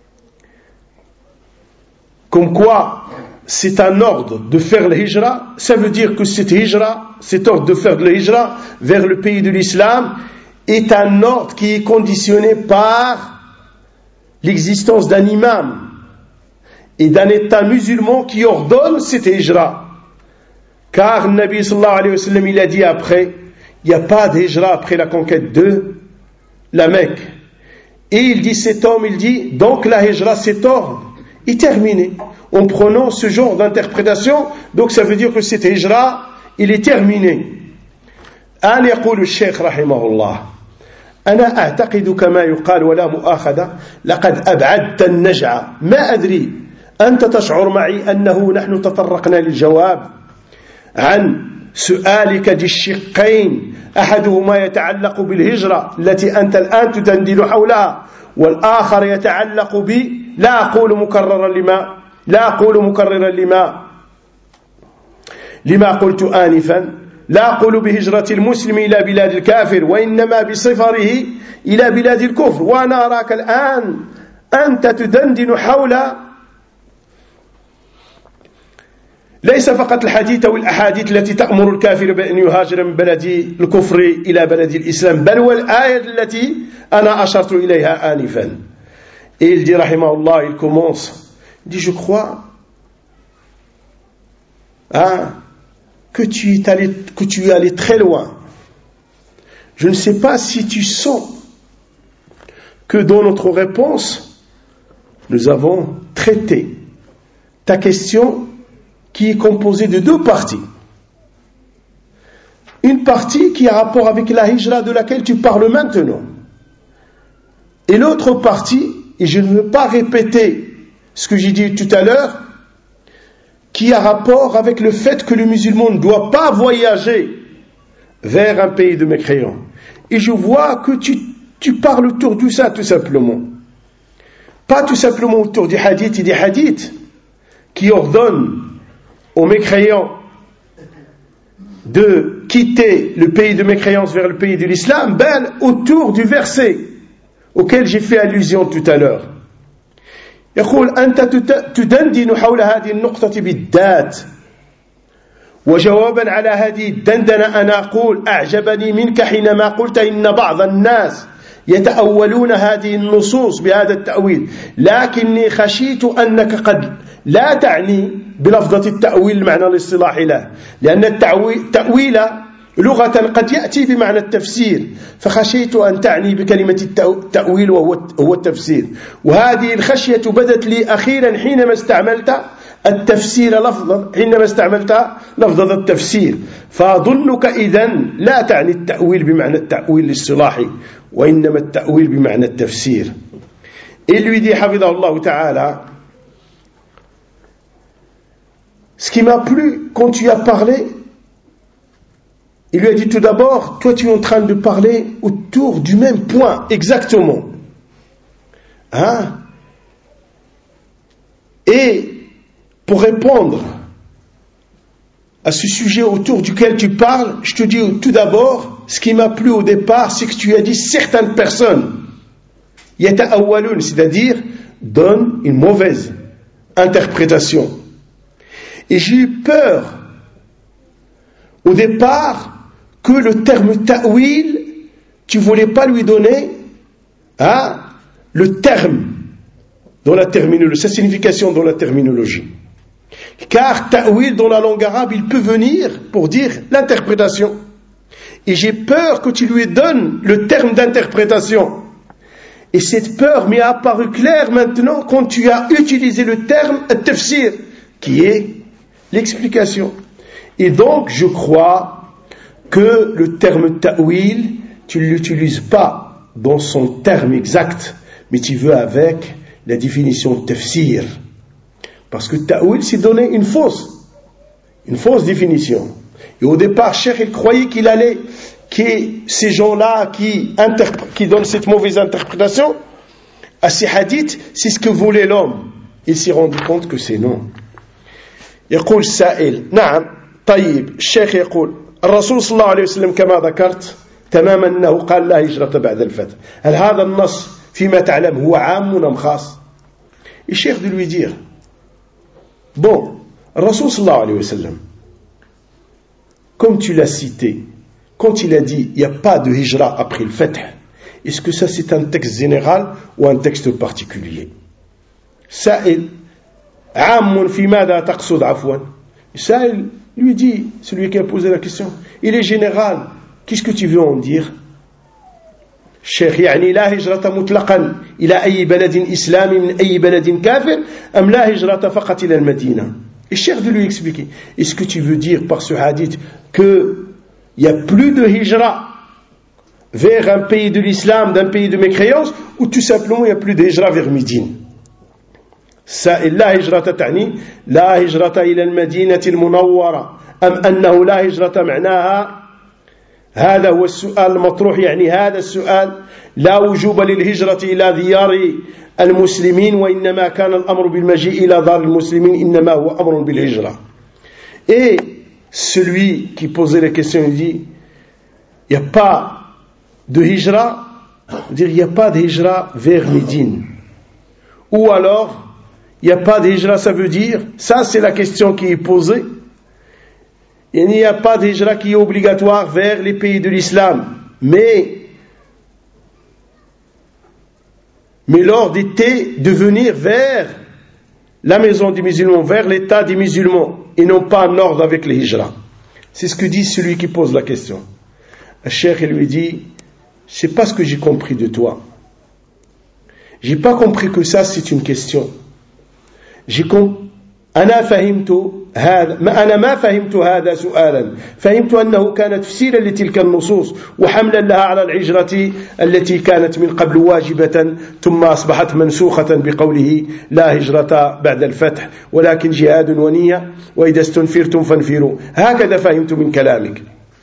comme quoi c'est un ordre de faire la hijra, ça veut dire que cette hijra, cet ordre de faire de la hijra vers le pays de l'islam est un ordre qui est conditionné par l'existence d'un imam et d'un état musulman qui ordonne cette hijra. Car le Nabi sallallahu alayhi wa sallam, il a dit après, il n'y a pas de hijra après la conquête de la Mecque. Et il dit, cet homme, il dit, donc la hijra, cet ordre est terminé. En prenant ce genre d'interprétation, donc ça veut dire que cet hijra, il est terminé. أن يقول الشيخ رحمه الله أنا أعتقد كما يقال ولا مؤاخذة لقد أبعدت النجع ما أدري أنت تشعر معي أنه نحن تطرقنا للجواب عن سؤالك ذي الشقين أحدهما يتعلق بالهجرة التي أنت الآن تدندن حولها والآخر يتعلق ب لا أقول مكررا لما لا أقول مكررا لما لما قلت آنفا لا أقول بهجرة المسلم إلى بلاد الكافر وإنما بسفره إلى بلاد الكفر. وأنا أراك الآن أنت تدندن حول ليس فقط الحديث أو الأحاديث التي تأمر الكافر بأن يهاجر من بلد الكفر إلى بلد الإسلام، بل والآية التي أنا أشرت إليها آنفا. Et il dit, rahimahullah, il commence, il dit, je crois hein, que, tu es allé, que tu es allé très loin. Je ne sais pas si tu sens que dans notre réponse, nous avons traité ta question qui est composée de deux parties. Une partie qui a rapport avec la hijra de laquelle tu parles maintenant. Et l'autre partie, et je ne veux pas répéter ce que j'ai dit tout à l'heure, qui a rapport avec le fait que le musulman ne doit pas voyager vers un pays de mécréants. Et je vois que tu, tu parles autour de ça tout simplement. Pas tout simplement autour des hadiths et des hadiths qui ordonnent aux mécréants de quitter le pays de mécréance vers le pays de l'islam, ben autour du verset auquel j'ai fait allusion tout à l'heure. يقول أنت تدندن حول هذه النقطة بالذات، وجوابا على هذه الدندنة أنا أقول أعجبني منك حينما قلت إن بعض الناس يتأولون هذه النصوص بهذا التأويل، لكني خشيت أنك قد لا تعني بلفظة التأويل المعنى الاصطلاحي له، لأن التأويل لغة قد يأتي بمعنى التفسير، فخشيت أن تعني بكلمة التأويل وهو التفسير. وهذه الخشية بدت لي أخيرا حينما استعملت التفسير لفظا حينما استعملت لفظة التفسير، فأظنك إذن لا تعني التأويل بمعنى التأويل الاصطلاحي، وإنما التأويل بمعنى التفسير. Il lui dit حفظه الله تعالى, ce qui m'a plu quand tu as parlé, il lui a dit tout d'abord, toi tu es en train de parler autour du même point, exactement. Hein? Et pour répondre à ce sujet autour duquel tu parles, je te dis tout d'abord, ce qui m'a plu au départ, c'est que tu as dit certaines personnes, yata'awwalun, c'est-à-dire, donnent une mauvaise interprétation. Et j'ai eu peur, au départ, que le terme ta'wil, tu ne voulais pas lui donner hein, le terme dans la terminologie, sa signification dans la terminologie. Car ta'wil dans la langue arabe, il peut venir pour dire l'interprétation. Et j'ai peur que tu lui donnes le terme d'interprétation. Et cette peur m'est apparue claire maintenant quand tu as utilisé le terme tafsir, qui est l'explication. Et donc, je crois que le terme ta'wil, tu ne l'utilises pas dans son terme exact, mais tu veux avec la définition tafsir. Parce que ta'wil, c'est donner une fausse, une fausse définition. Et au départ, Cheikh, il croyait qu'il allait, que ces gens-là qui, interpr- qui donnent cette mauvaise interprétation à ces hadiths, c'est ce que voulait l'homme. Il s'est rendu compte que c'est non. يقول السائل نعم طيب الشيخ يقول الرسول صلى الله عليه وسلم كما ذكرت تماما أنه قال لا هجرة بعد الفتح، هل هذا النص فيما تعلم هو عام أم خاص؟ الشيخ de lui dire bon, الرسول صلى الله عليه وسلم comme tu l'as cité quand il a dit il n'y a pas de hijra après le fath, est-ce que ça c'est un texte général ou un texte particulier? سائل عام في ماذا تقصد عفوا؟ السائل lui dit, celui qui a posé la question, il est général, qu'est-ce que tu veux en dire? الشيخ يعني لا هجرة مطلقا إلى أي بلد إسلامي من أي بلد كافر أم لا هجرة فقط إلى المدينة؟ الشيخ de lui expliquer, est-ce que tu veux dire par ce hadith qu'il n'y a plus de hijra vers un pays de l'islam, d'un pays de mécréance, ou tout simplement il n'y a plus de hijra vers Médine? سائل لا هجرة تعني لا هجرة إلى المدينة المنورة أم أنه لا هجرة معناها؟ هذا هو السؤال المطروح، يعني هذا السؤال لا وجوب للهجرة إلى ديار المسلمين وإنما كان الأمر بالمجيء إلى دار المسلمين إنما هو أمر بالهجرة. Et celui qui posait la question, il dit, il n'y a pas de hijra, dire il n'y a pas de hijra vers Médine. Ou alors, il n'y a pas de hijra, ça veut dire, ça c'est la question qui est posée, il n'y a pas de hijra qui est obligatoire vers les pays de l'islam, mais mais l'ordre était de venir vers la maison des musulmans, vers l'état des musulmans, et non pas en ordre avec les hijra. C'est ce que dit celui qui pose la question. Le cheikh, il lui dit, je sais pas ce que j'ai compris de toi. J'ai pas compris que ça c'est une question. J'ai compris. أنا فهمت هذا ما أنا ما فهمت هذا سؤالا فهمت أنه كان تفسيرا لتلك النصوص وحملا لها على العجرة التي كانت من قبل واجبة ثم أصبحت منسوخة بقوله لا هجرة بعد الفتح ولكن جهاد ونية وإذا استنفرتم فانفروا هكذا فهمت من كلامك.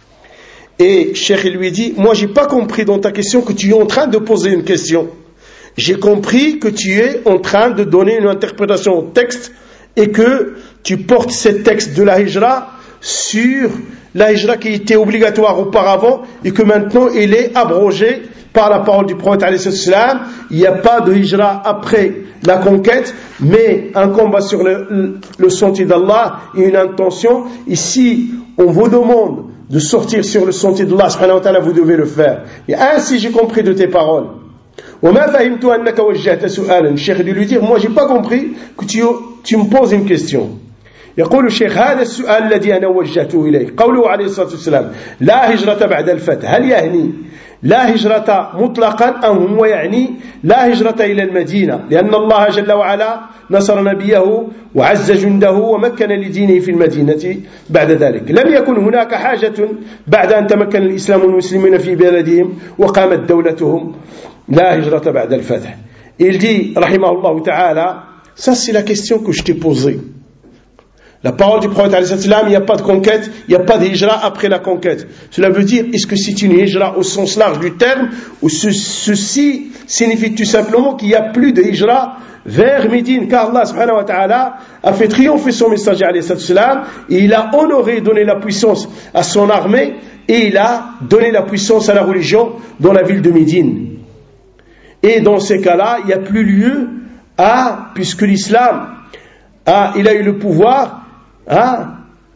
Et Cheikh lui dit, moi j'ai pas compris dans ta question que tu es en train de poser une question. J'ai compris que tu es en train de donner une interprétation au texte et que tu portes ce texte de la hijra sur la hijra qui était obligatoire auparavant et que maintenant il est abrogé par la parole du prophète alayhi salam. Il n'y a pas de hijra après la conquête, mais un combat sur le, le, le sentier d'Allah et une intention. Ici, on vous demande de sortir sur le sentier d'Allah subhanahu wa ta'ala, vous devez le faire. Et ainsi j'ai compris de tes paroles. وما فهمت أنك وجهت سؤالا. الشيخ lui dire, moi j'ai pas compris que tu, tu me poses une question. يقول الشيخ هذا السؤال الذي أنا وجهته إليه قوله عليه الصلاة والسلام لا هجرة بعد الفتح هل يعني لا هجرة مطلقا أم هو يعني لا هجرة إلى المدينة لأن الله جل وعلا نصر نبيه وعز جنده ومكن لدينه في المدينة بعد ذلك لم يكن هناك حاجة بعد أن تمكن الإسلام والمسلمين في بلدهم وقامت دولتهم لا هجرة بعد الفتح. Il dit rahimahullah ta'ala, ça c'est la question que je t'ai posée. La parole du prophète alayhi salam, il n'y a pas de conquête, il n'y a pas de hijra après la conquête. Cela veut dire, est-ce que c'est une hijra au sens large du terme, ou ce, ceci signifie tout simplement qu'il n'y a plus de hijra vers Médine, car Allah subhanahu wa ta'ala a fait triompher son messager alayhi salam, et il a honoré et donné la puissance à son armée, et il a donné la puissance à la religion dans la ville de Médine. Et dans ces cas-là, il n'y a plus lieu à, puisque l'islam a, il a eu le pouvoir, hein,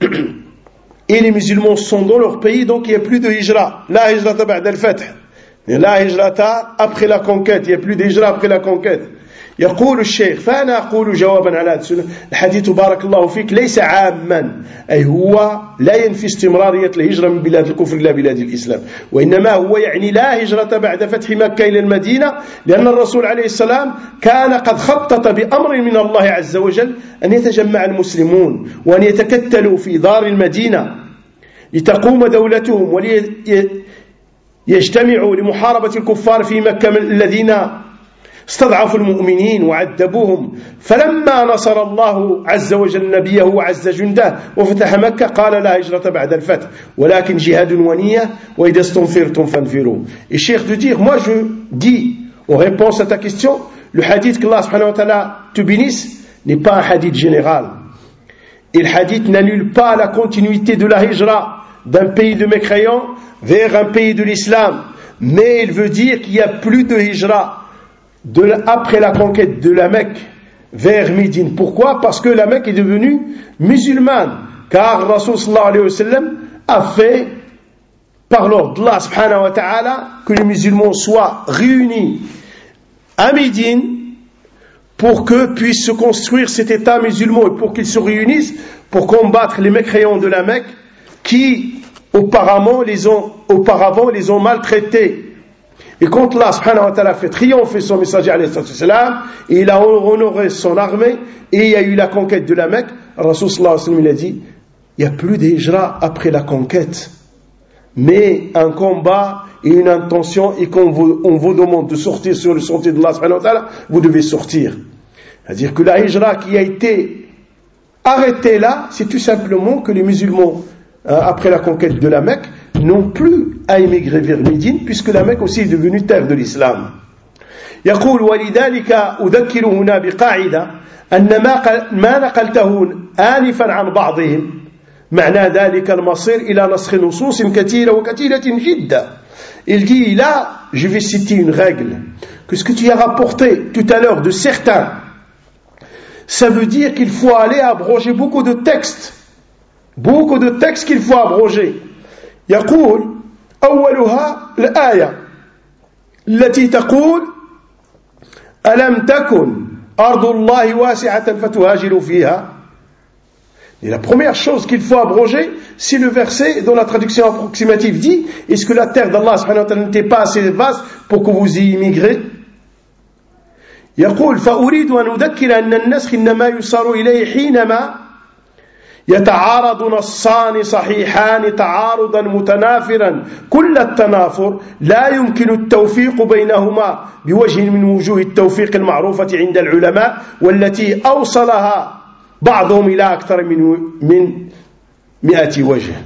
et les musulmans sont dans leur pays, donc il n'y a plus de hijra. La hijrata ba'da al-fath. La hijrata après la conquête. Il n'y a plus de hijra après la conquête. يقول الشيخ فأنا أقول جوابا على هذا السؤال الحديث بارك الله فيك ليس عاما أي هو لا ينفي استمرارية الهجرة من بلاد الكفر إلى بلاد الإسلام وإنما هو يعني لا هجرة بعد فتح مكة إلى المدينة لأن الرسول عليه السلام كان قد خطط بأمر من الله عز وجل أن يتجمع المسلمون وأن يتكتلوا في دار المدينة لتقوم دولتهم وليجتمعوا لمحاربة الكفار في مكة الذين استضعفوا المؤمنين وعذبوهم فلما نصر الله عز وجل نبيه وعز جنده وفتح مكة قال لا هجرة بعد الفتح ولكن جهاد ونية وإذا استنفرتم فانفروا. Et Cheikh de dire, moi je dis en réponse à ta question, le hadith que Allah subhanahu wa ta'ala te bénisse n'est pas un hadith général. Et le hadith n'annule pas la continuité de la hijra d'un pays de mécréants vers un pays de l'islam, mais il veut dire qu'il n'y a plus de hijra De la, après la conquête de la Mecque vers Médine. Pourquoi? Parce que la Mecque est devenue musulmane. Car Rasul sallallahu alayhi wa sallam a fait, par l'ordre d'Allah subhanahu wa ta'ala, que les musulmans soient réunis à Médine pour que puisse se construire cet État musulman et pour qu'ils se réunissent pour combattre les mécréants de la Mecque qui auparavant les ont, auparavant les ont maltraités. Et quand Allah subhanahu wa ta'ala fait triompher son messager alayhi salam, et il a honoré son armée, et il y a eu la conquête de la Mecque, Rasul sallallahu alayhi wa sallam il a dit, il n'y a plus de hijra après la conquête, mais un combat et une intention, et quand vous, on vous demande de sortir sur le sentier de Allah subhanahu wa ta'ala, vous devez sortir. C'est-à-dire que la hijra qui a été arrêtée là, c'est tout simplement que les musulmans, euh, après la conquête de la Mecque, n'ont plus à émigrer vers Médine puisque la Mecque aussi est devenue terre de l'islam. يقول ولذلك أذكر هنا بقاعدة أن ما ما نقلته آنفا عن بعضهم معنى ذلك المصير إلى نسخ نصوص كثيرة وكثيرة جدا. Il dit là, je vais citer une règle, que ce que tu as rapporté tout à l'heure de certains, ça veut dire qu'il faut aller abroger beaucoup de textes, beaucoup de textes qu'il faut abroger. يقول أولها الآية التي تقول ألم تكن أرض الله واسعة فتهاجروا فيها. Et la première chose qu'il faut abroger, c'est le verset dont la traduction approximative dit: est-ce que la terre d'Allah subhanahu wa ta'ala n'était pas assez vaste pour que vous y immigrez? يقول فأريد أن أذكر أن النسخ إنما يصار إليه حينما يتعارض نصان صحيحان تعارضا متنافرا كل التنافر لا يمكن التوفيق بينهما بوجه من وجوه التوفيق المعروفة عند العلماء والتي أوصلها بعضهم إلى أكثر من من مئة وجه.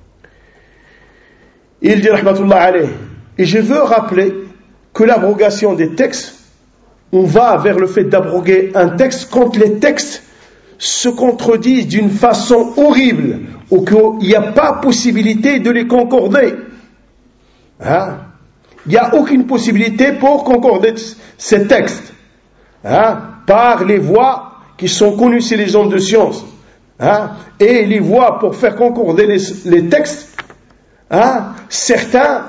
Il dit rahmatullah alayh, et je veux rappeler que l'abrogation des textes, on va vers le fait d'abroger un texte quand les textes se contredisent d'une façon horrible ou qu'il n'y a pas possibilité de les concorder. Hein? Il n'y a aucune possibilité pour concorder ces textes, hein? Par les voies qui sont connues chez les hommes de science, hein? Et les voies pour faire concorder les, les textes, hein? Certains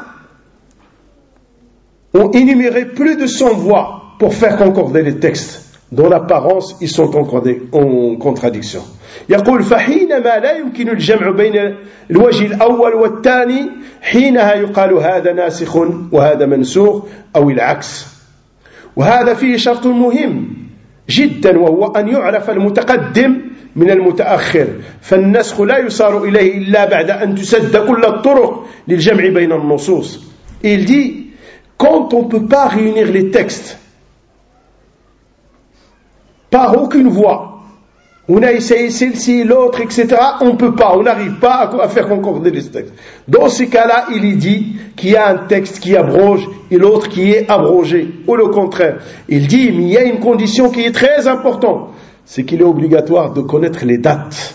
ont énuméré plus de cent voies pour faire concorder les textes. Dans l'apparence, ils sont en contradiction. يقول فحينما لا يمكن الجمع بين الوجه الأول والثاني حينها يقال هذا ناسخ وهذا منسوخ أو العكس. وهذا فيه شرط مهم جدا وهو أن يعرف المتقدم من المتأخر فالنسخ لا يصار إليه إلا بعد أن تسد كل الطرق للجمع بين النصوص. Il dit, quand on ne peut pas réunir les textes par aucune voie, on a essayé celle-ci, l'autre, et cetera, on ne peut pas, on n'arrive pas à faire concorder les textes. Dans ces cas-là, il est dit qu'il y a un texte qui abroge et l'autre qui est abrogé, ou le contraire. Il dit, mais il y a une condition qui est très importante, c'est qu'il est obligatoire de connaître les dates.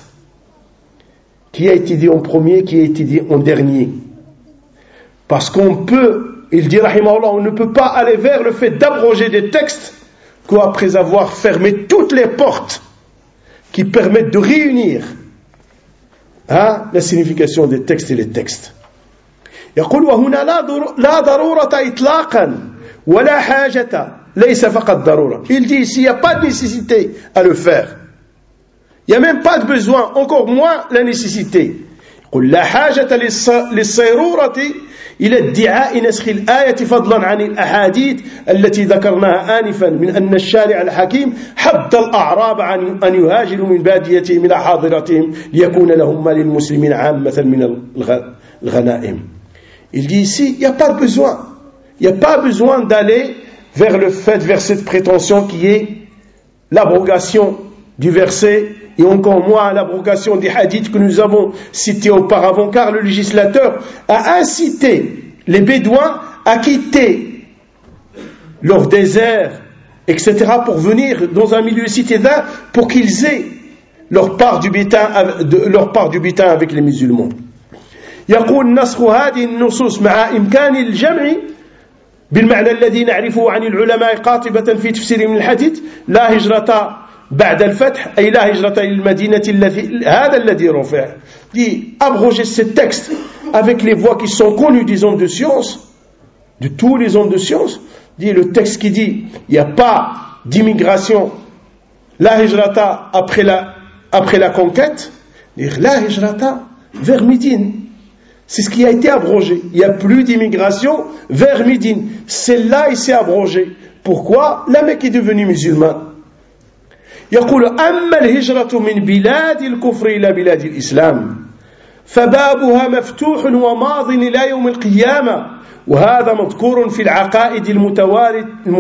Qui a été dit en premier, qui a été dit en dernier. Parce qu'on peut, il dit, rahimahullah, on ne peut pas aller vers le fait d'abroger des textes qu'après avoir fermé toutes les portes qui permettent de réunir, hein, la signification des textes et les textes. يقول وهنا لا ضرورة إطلاقا ولا حاجة ليس فقط ضرورة. Il dit ici il n'y a pas de nécessité à le faire, il n'y a même pas de besoin, encore moins la nécessité. يقول لا حاجة للصيرورة إلى ادعاء نسخ الآية فضلا عن الأحاديث التي ذكرناها آنفا من أن الشارع الحكيم حث الأعراب عن أن يهاجروا من باديتهم إلى حاضرتهم ليكون لهم ما للمسلمين عامة من الغنائم. Il dit ici, il n'y a pas de besoin. Il n'y a pas besoin d'aller vers le fait, vers cette prétention qui est l'abrogation du verset et encore moins l'abrogation des hadiths que nous avons cités auparavant, car le législateur a incité les Bédouins à quitter leur désert, et cetera, pour venir dans un milieu citadin pour qu'ils aient leur part du butin, leur part du butin avec les musulmans. يقول نسخ هذه النصوص مع إمكان الجمع بالمعنى الذي نعرفه عن العلماء قاطبة في تفسير من الحديث لا هجرة بعد الفتح أي لا هجرة إلى المدينة الذي هذا الذي رفع. Dit abroger ce texte avec les voies qui sont connues des hommes de science, de tous les hommes de science. Dit le texte qui dit il n'y a pas d'immigration la hijrata après la après la conquête. Dire la hijrata vers Médine. C'est ce qui a été abrogé. Il n'y a plus d'immigration vers Médine. Celle-là, il s'est abrogé. Pourquoi? La Mecque est devenue musulmane. يقول أما الهجرة من بلاد الكفر إلى بلاد الإسلام فبابها مفتوح وماض إلى يوم القيامة وهذا مذكور في العقائد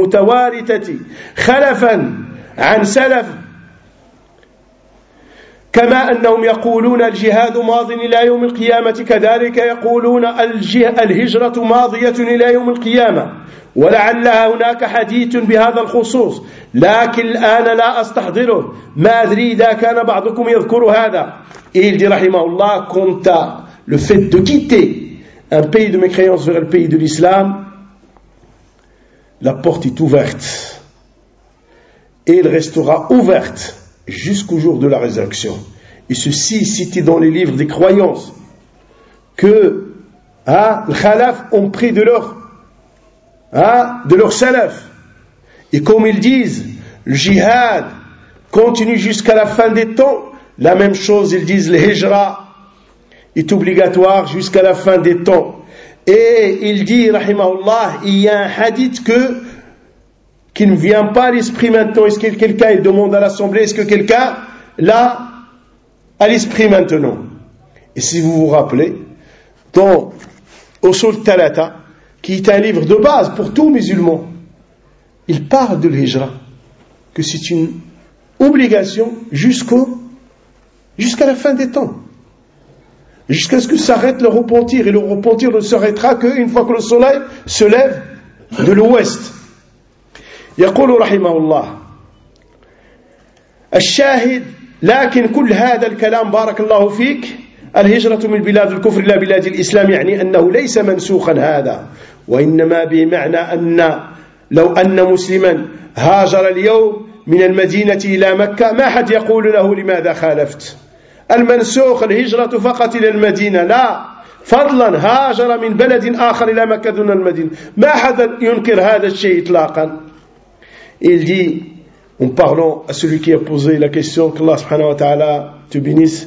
المتوارثة خلفا عن سلف كما أنهم يقولون الجهاد ماض إلى يوم القيامة كذلك يقولون الهجرة ماضية إلى يوم القيامة ولعل هناك حديث بهذا الخصوص لكن الآن لا أستحضره ما أدري إذا كان بعضكم يذكر هذا. Et il dit rahimahullah, quant à le fait de quitter un pays de mécréance vers le pays de l'islam, la porte est ouverte et elle restera ouverte jusqu'au jour de la résurrection. Et ceci cité dans les livres des croyances que hein, les khalaf ont pris de leur hein, de leur salaf. Et comme ils disent, le jihad continue jusqu'à la fin des temps. La même chose, ils disent le hijra est obligatoire jusqu'à la fin des temps. Et il dit, rahimahullah, il y a un hadith que qui ne vient pas à l'esprit maintenant. Est-ce que quelqu'un il demande à l'assemblée, est-ce que quelqu'un l'a à l'esprit maintenant? Et si vous vous rappelez, dans Usul Talata, qui est un livre de base pour tout musulman, il parle de l'hijra, que c'est une obligation jusqu'au jusqu'à la fin des temps, jusqu'à ce que s'arrête le repentir, et le repentir ne s'arrêtera qu'une fois que le soleil se lève de l'ouest. يقول رحمه الله الشاهد لكن كل هذا الكلام بارك الله فيك الهجرة من بلاد الكفر إلى بلاد الإسلام يعني أنه ليس منسوخا هذا وإنما بمعنى أن لو أن مسلما هاجر اليوم من المدينة إلى مكة ما حد يقول له لماذا خالفت المنسوخ الهجرة فقط إلى المدينة لا فضلا هاجر من بلد آخر إلى مكة دون المدينة ما حد ينكر هذا الشيء إطلاقا. Il dit en parlant à celui qui a posé la question, qu'Allah subhanahu wa ta'ala te bénisse,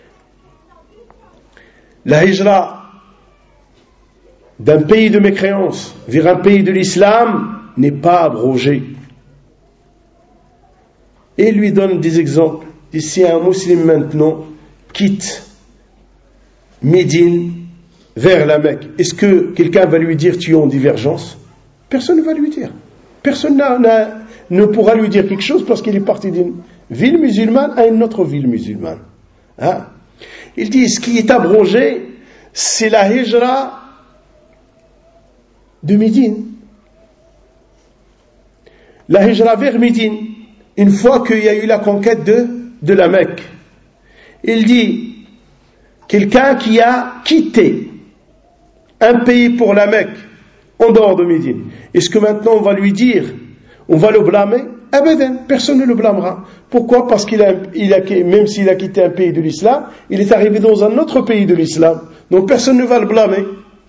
la hijra d'un pays de mécréance vers un pays de l'islam n'est pas abrogée. Et il lui donne des exemples. Et si un musulman maintenant quitte Médine vers la Mecque, est-ce que quelqu'un va lui dire tu es en divergence? Personne ne va lui dire. Personne n'a, n'a, ne pourra lui dire quelque chose parce qu'il est parti d'une ville musulmane à une autre ville musulmane. Hein? Il dit ce qui est abrogé, c'est la hijra de Médine. La hijra vers Médine, une fois qu'il y a eu la conquête de, de la Mecque. Il dit, quelqu'un qui a quitté un pays pour la Mecque, en dehors de Médine, est-ce que maintenant on va lui dire, on va le blâmer? Abadan, personne ne le blâmera. Pourquoi? Parce qu'il a, il a, même s'il a quitté un pays de l'islam, il est arrivé dans un autre pays de l'islam. Donc personne ne va le blâmer.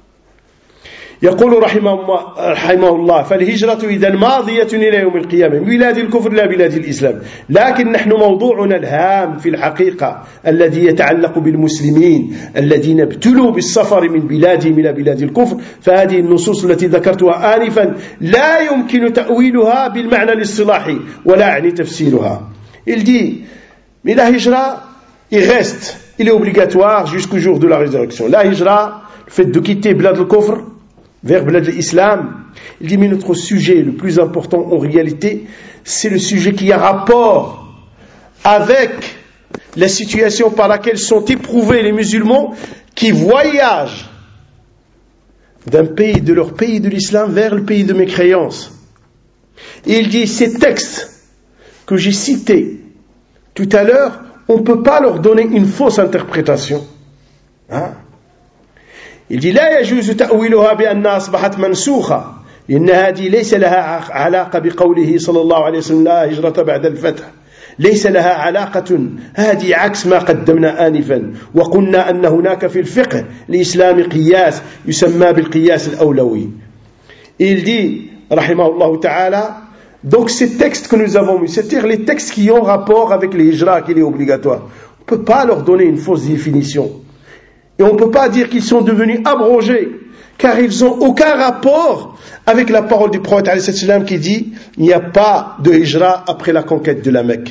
يقول رحمه الله فالهجرة إذا ماضية إلى يوم القيامة من بلاد الكفر إلى بلاد الإسلام لكن نحن موضوعنا الهام في الحقيقة الذي يتعلق بالمسلمين الذين ابتلوا بالسفر من بلادهم إلى بلاد الكفر فهذه النصوص التي ذكرتها آنفا لا يمكن تأويلها بالمعنى الاصطلاحي ولا أعني تفسيرها. Il dit mais la hijra il reste, il est obligatoire jusqu'au jour de la résurrection. La hijra, le fait de quitter Blad al-Kufr vers l'islam, il dit mais notre sujet le plus important en réalité c'est le sujet qui a rapport avec la situation par laquelle sont éprouvés les musulmans qui voyagent d'un pays, de leur pays de l'islam vers le pays de mécréance. Et il dit ces textes que j'ai cités tout à l'heure, on ne peut pas leur donner une fausse interprétation. Hein? Il dit لا يجوز تأويلها بأنها أصبحت منسوخة لأن هذه ليس لها علاقة بقوله صلى الله عليه وسلم لا هجرة بعد الفتح ليس لها علاقة هذه عكس ما قدمنا آنفا وقلنا أن هناك في الفقه الإسلامي قياس يسمى بالقياس الأولوي. Il dit رحمه الله تعالى donc ces textes que nous avons mis, c'est-à-dire les textes qui ont rapport avec les hijra qui est obligatoire, on ne peut pas leur donner une fausse définition. Et on ne peut pas dire qu'ils sont devenus abrogés, car ils n'ont aucun rapport avec la parole du prophète alayhi salam qui dit il n'y a pas de hijra après la conquête de la Mecque.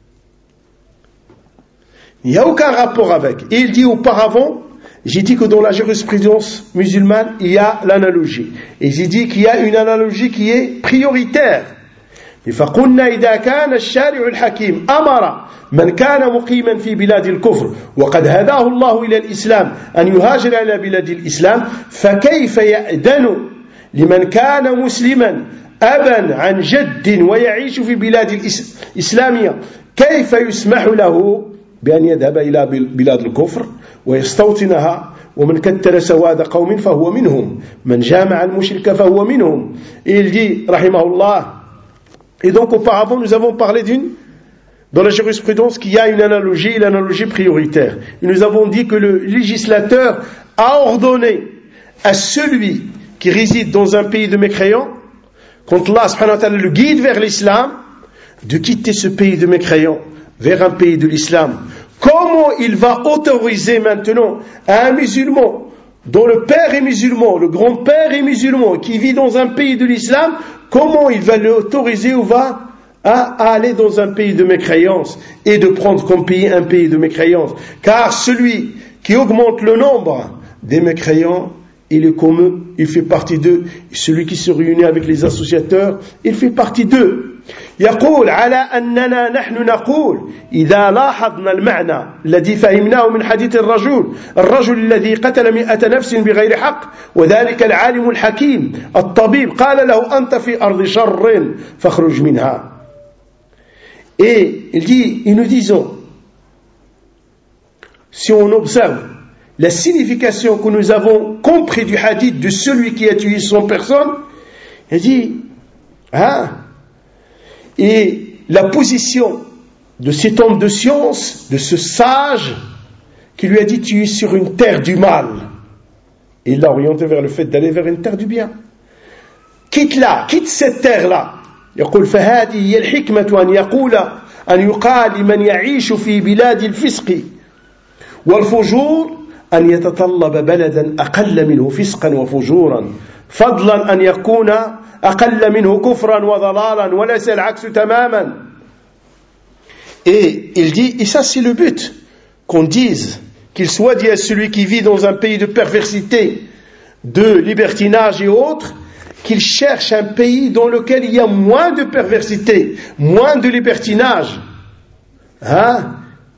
Il n'y a aucun rapport avec. Et il dit auparavant, j'ai dit que dans la jurisprudence musulmane, il y a l'analogie. Et j'ai dit qu'il y a une analogie qui est prioritaire. فقلنا إذا كان الشارع الحكيم أمر من كان مقيما في بلاد الكفر وقد هداه الله إلى الإسلام أن يهاجر إلى بلاد الإسلام فكيف يأذن لمن كان مسلما أبا عن جد ويعيش في بلاد الإسلامية كيف يسمح له بأن يذهب إلى بلاد الكفر ويستوطنها ومن كتر سواد قوم فهو منهم من جامع المشرك فهو منهم. Et il dit rahimahullah. Et donc auparavant nous avons parlé d'une dans la jurisprudence qu'il y a une analogie, l'analogie prioritaire. Et nous avons dit que le législateur a ordonné à celui qui réside dans un pays de mécréants, quand Allah subhanahu wa ta'ala le guide vers l'islam, de quitter ce pays de mécréants vers un pays de l'islam. Comment il va autoriser maintenant à un musulman dont le père est musulman, le grand-père est musulman, qui vit dans un pays de l'islam, comment il va l'autoriser ou va à aller dans un pays de mécréance et de prendre comme pays un pays de mécréance? Car celui qui augmente le nombre des mécréants, il est comme eux, il fait partie d'eux. Celui qui se réunit avec les associateurs, il fait partie d'eux. يقول على أننا نحن نقول إذا لاحظنا المعنى الذي فهمناه من حديث الرجل الرجل الذي قتل مئة نفس بغير حق وذلك العالم الحكيم الطبيب قال له أنت في أرض شر فاخرج منها. Et il dit, et nous disons, si on observe la signification que nous avons compris du hadith de celui qui a tué son personne, il dit, hein, et la position de cet homme de science, de ce sage, qui lui a dit tu es sur une terre du mal, et il l'a orienté vers le fait d'aller vers une terre du bien. Quitte-la, quitte cette terre-là. يقول فهذه هي الحكمة أن يقول أن يقال لمن يعيش في بلاد الفسق والفجور أن يتطلب بلدا أقل منه فسقا وفجورا فضلا أن يكون أقل منه كفرا وضلالا وليس العكس تماما. Et il dit, et ça c'est le but, qu'on dise, qu'il soit dit à celui qui vit dans un pays de perversité, de libertinage et autres, qu'il cherche un pays dans lequel il y a moins de perversité, moins de libertinage. Hein?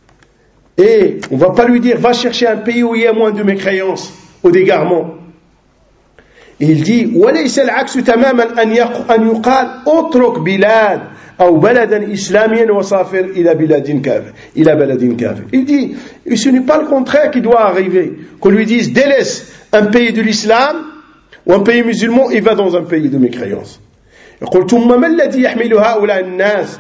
Et on ne va pas lui dire, va chercher un pays où il y a moins de mécréance, ou d'égarement. Et il dit, وَلَيْسَ الْعَكْسُ تَمَامًا أَنْ يُقَالْ أُتْرُكْ بِلَادٍ أو بلدا إسلاميا وسافر إلى بلاد كافر إلى بلد كافر. Il dit, et ce n'est pas le contraire qui doit arriver, qu'on lui dise, délaisse un pays de l'islam ou un pays musulman et va dans un pays de mécréance. يقول ثم ما الذي يحمل هؤلاء الناس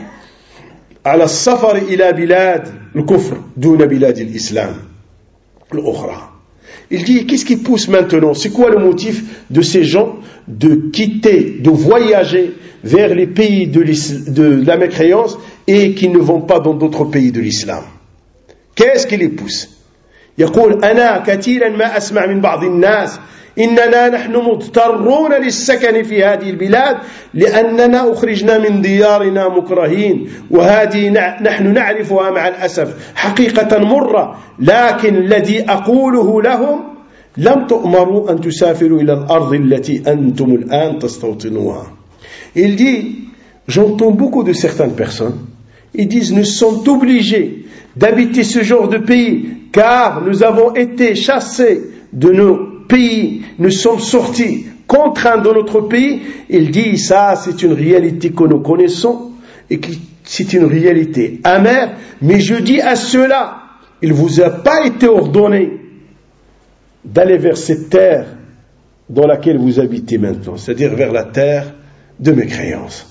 على السفر إلى بلاد الكفر دون بلاد الإسلام الأخرى. Il dit, qu'est-ce qui pousse maintenant? C'est quoi le motif de ces gens de quitter, de voyager vers les pays de, de la mécréance et qui ne vont pas dans d'autres pays de l'islam? Qu'est-ce qui les pousse? يقول أنا كثيرا ما أسمع من بعض الناس إننا نحن مضطرون للسكن في هذه البلاد لأننا أخرجنا من ديارنا مكرهين وهذه نحن نعرفها مع الأسف حقيقة مرة لكن الذي أقوله لهم لم تؤمروا أن تسافروا إلى الأرض التي أنتم الآن تستوطنوها. Il dit, j'entends beaucoup de certaines personnes, ils disent nous sommes obligés d'habiter ce genre de pays car nous avons été chassés de nos pays, nous sommes sortis, contraints de notre pays. Il dit, ça c'est une réalité que nous connaissons et que c'est une réalité amère, mais je dis à ceux-là, il ne vous a pas été ordonné d'aller vers cette terre dans laquelle vous habitez maintenant, c'est-à-dire vers la terre de mécréance.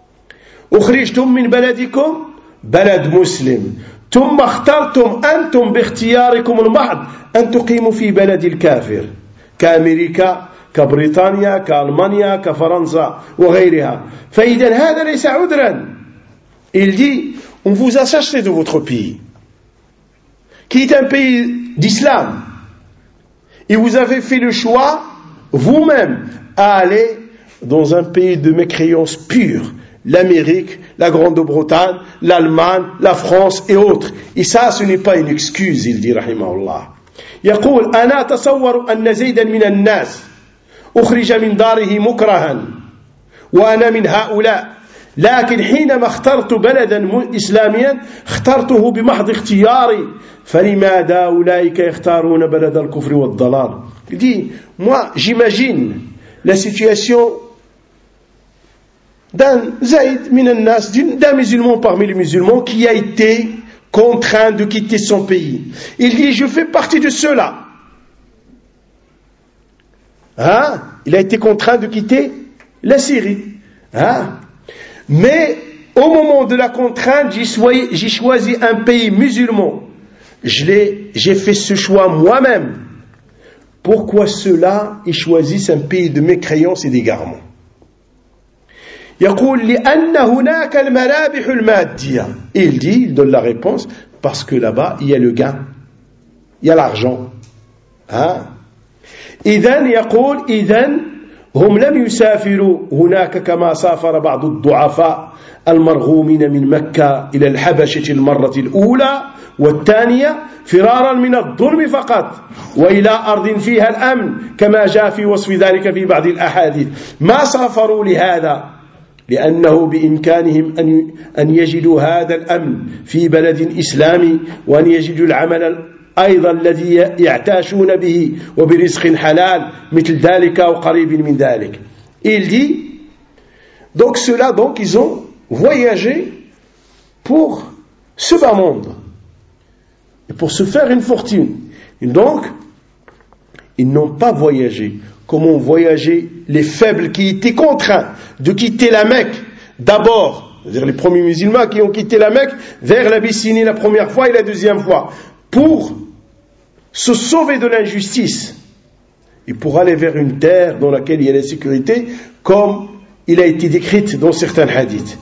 أخرجتم من بلدكم بلد مسلم ثم اخترتم أنتم باختياركم المحض أن تقيموا في بلد الكافر كأمريكا كبريطانيا كألمانيا كفرنسا وغيرها فإذا هذا ليس عذرا. Il dit, on vous a chassé de votre pays qui est un pays d'islam et vous avez fait le choix vous-même à aller dans un pays de mécréance pure, l'Amérique, la Grande-Bretagne, l'Allemagne, la France et autres. Et ça, ce n'est pas une excuse, il dit, rahimahullah. يقول أنا أتصور أن زيدا من الناس أخرج من داره مكرها وأنا من هؤلاء لكن حينما اخترت بلدا إسلاميا اخترته بمحض اختياري فلماذا أولئك يختارون بلد الكفر والضلال. Il dit, moi j'imagine la situation d'un Zaïd min al-Nas, d'un musulman parmi les musulmans qui a été contraint de quitter son pays. Il dit, je fais partie de ceux-là. Hein? Il a été contraint de quitter la Syrie. Hein? Mais au moment de la contrainte, j'ai choisi, j'ai choisi un pays musulman. Je l'ai, j'ai fait ce choix moi-même. Pourquoi ceux-là, ils choisissent un pays de mécréance et d'égarement? يقول لأن هناك المرابح المادية. Il dit, il donne la réponse, parce que là-bas, il y a le gain, il y a l'argent. Hein? إذن يقول إذن هم لم يسافروا هناك كما سافر بعض الضعفاء المرغومين من مكة إلى الحبشة المرة الأولى والثانية فرارا من الظلم فقط وإلى أرض فيها الأمن كما جاء في وصف ذلك في بعض الأحاديث. ما سافروا لهذا لأنه بإمكانهم أن أن يجدوا هذا الأمن في بلد إسلامي وأن يجدوا العمل أيضا الذي يعتاشون به وبرزق حلال مثل ذلك أو قريب من ذلك. Il dit, donc ceux-là, donc, ils ont voyagé pour ce bas monde et pour se faire une fortune. Et donc, ils n'ont pas voyagé comme ont voyagé les faibles qui étaient contraints de quitter la Mecque d'abord, c'est-à-dire les premiers musulmans qui ont quitté la Mecque vers l'Abyssinie la première fois et la deuxième fois pour se sauver de l'injustice et pour aller vers une terre dans laquelle il y a la sécurité comme il a été décrite dans certains hadiths.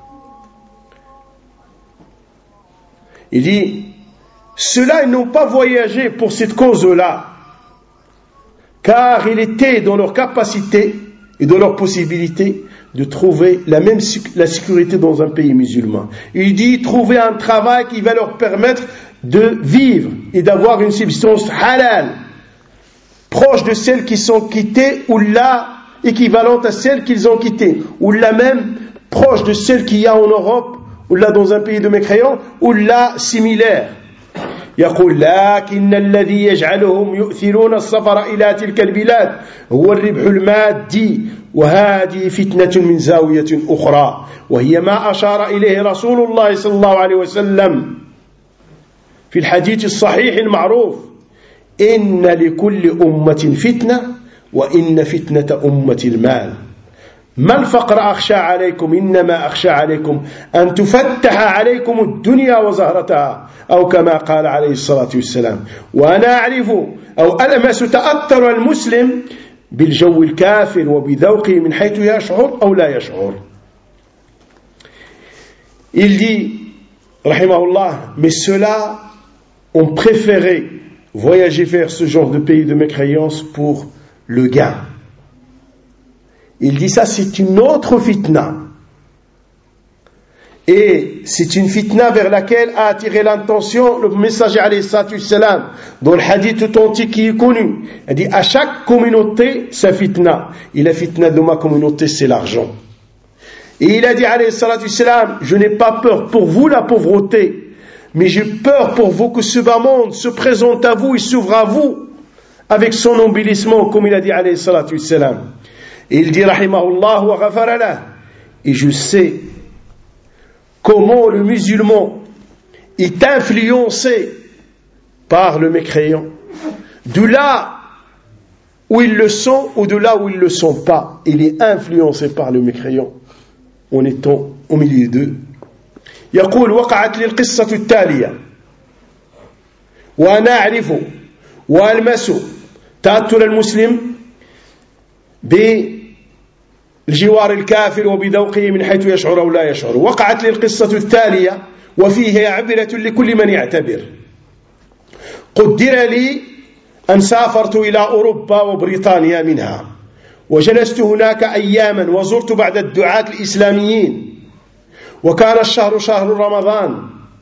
Il dit, ceux-là ils n'ont pas voyagé pour cette cause-là car il était dans leur capacité et dans leur possibilité de trouver la même la sécurité dans un pays musulman. Il dit trouver un travail qui va leur permettre de vivre et d'avoir une subsistance halal, proche de celles qui sont quittées ou là équivalente à celles qu'ils ont quittées, ou là même proche de celles qu'il y a en Europe, ou là dans un pays de mécréants, ou là similaire. يقول لكن الذي يجعلهم يؤثرون السفر إلى تلك البلاد هو الربح المادي وهذه فتنة من زاوية أخرى وهي ما أشار إليه رسول الله صلى الله عليه وسلم في الحديث الصحيح المعروف إن لكل أمة فتنة وإن فتنة أمة المال. ما الفقر أخشى عليكم إنما أخشى عليكم أن تفتح عليكم الدنيا وزهرتها أو كما قال عليه الصلاة والسلام. وأنا أعرف أو ألمس تأثر المسلم بالجو الكافر وبذوقه من حيث يشعر أو لا يشعر. Il dit, rahimahullah, mais ceux-là ont préféré voyager vers ce genre de pays de mécréance pour le gain. Il dit ça, c'est une autre fitna. Et c'est une fitna vers laquelle a attiré l'attention le messager alayhi salatu wassalam dans le hadith authentique qui est connu. Il dit à chaque communauté sa fitna. Et la fitna de ma communauté c'est l'argent. Et il a dit alayhi salatu wassalam, je n'ai pas peur pour vous la pauvreté, mais j'ai peur pour vous que ce bas monde se présente à vous et s'ouvre à vous avec son embellissement, comme il a dit alayhi salatu wassalam. Et il dit rahimahullah wa ghafara lah, et je sais comment le musulman est influencé par le mécréant, de là où ils le sont ou de là où ils ne le sont pas. Il est influencé par le mécréant en étant au milieu d'eux. يقول وقعت لي القصة التالية وأنا أعرف وألمس تأثر المسلم بالجوار الكافر وبذوقه من حيث يشعر أو لا يشعر. وقعت لي القصة التالية وفيها عبرة لكل من يعتبر. قدر لي أن سافرت إلى أوروبا وبريطانيا منها وجلست هناك أياما وزرت بعد الدعاة الإسلاميين وكان الشهر شهر رمضان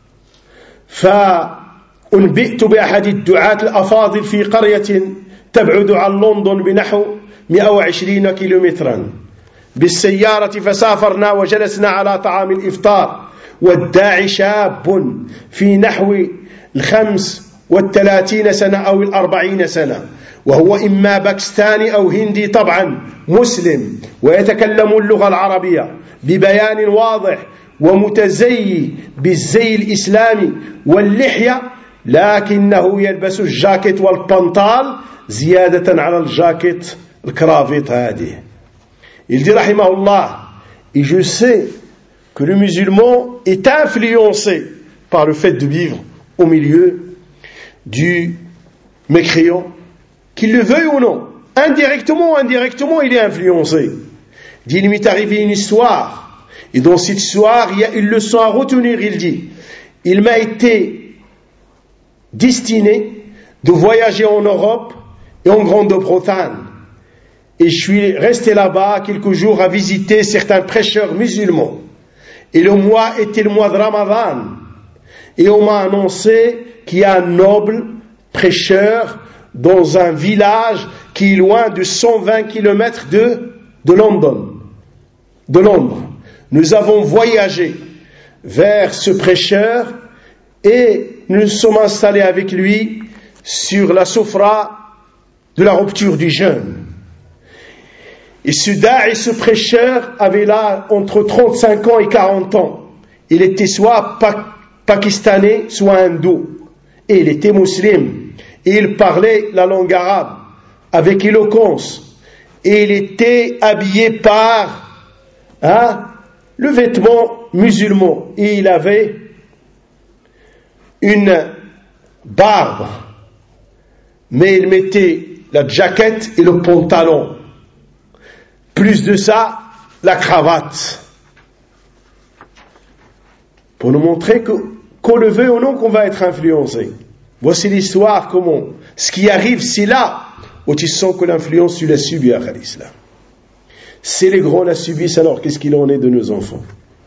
فأنبئت بأحد الدعاة الأفاضل في قرية تبعد عن لندن بنحو مئة وعشرين كيلومترا بالسيارة فسافرنا وجلسنا على طعام الإفطار والداعي شاب في نحو الخمس والثلاثين سنة أو الأربعين سنة وهو إما باكستاني أو هندي طبعا مسلم ويتكلم اللغة العربية ببيان واضح ومتزي بالزي الإسلامي واللحية لكنه يلبس الجاكيت والبنطال زيادة على الجاكيت الكرافيت هذه. Il dit rahimahullah, et je sais que le musulman est influencé par le fait de vivre au milieu du mécréant, qu'il le veuille ou non, indirectement ou indirectement, il est influencé. Il dit, il m'est arrivé une histoire, et dans cette histoire, il y a une leçon à retenir, il dit, il m'a été destiné de voyager en Europe et en Grande-Bretagne. Et je suis resté là-bas quelques jours à visiter certains prêcheurs musulmans. Et le mois était le mois de Ramadan. Et on m'a annoncé qu'il y a un noble prêcheur dans un village qui est loin de cent vingt kilomètres de, de London, de Londres. Nous avons voyagé vers ce prêcheur et nous sommes installés avec lui sur la soufra de la rupture du jeûne. Et ce da'i, ce prêcheur, avait là entre trente-cinq ans et quarante ans. Il était soit pa- pakistanais, soit hindou. Et il était musulman. Et il parlait la langue arabe avec éloquence. Et il était habillé par hein, le vêtement musulman. Et il avait une barbe. Mais il mettait la jaquette et le pantalon. Plus de ça, la cravate. Pour nous montrer que, qu'on le veut ou non, qu'on va être influencé. Voici l'histoire, comment. Ce qui arrive, c'est là où tu sens que l'influence, tu l'as subi à l'islam. C'est les grands la subissent, alors qu'est-ce qu'il en est de nos enfants?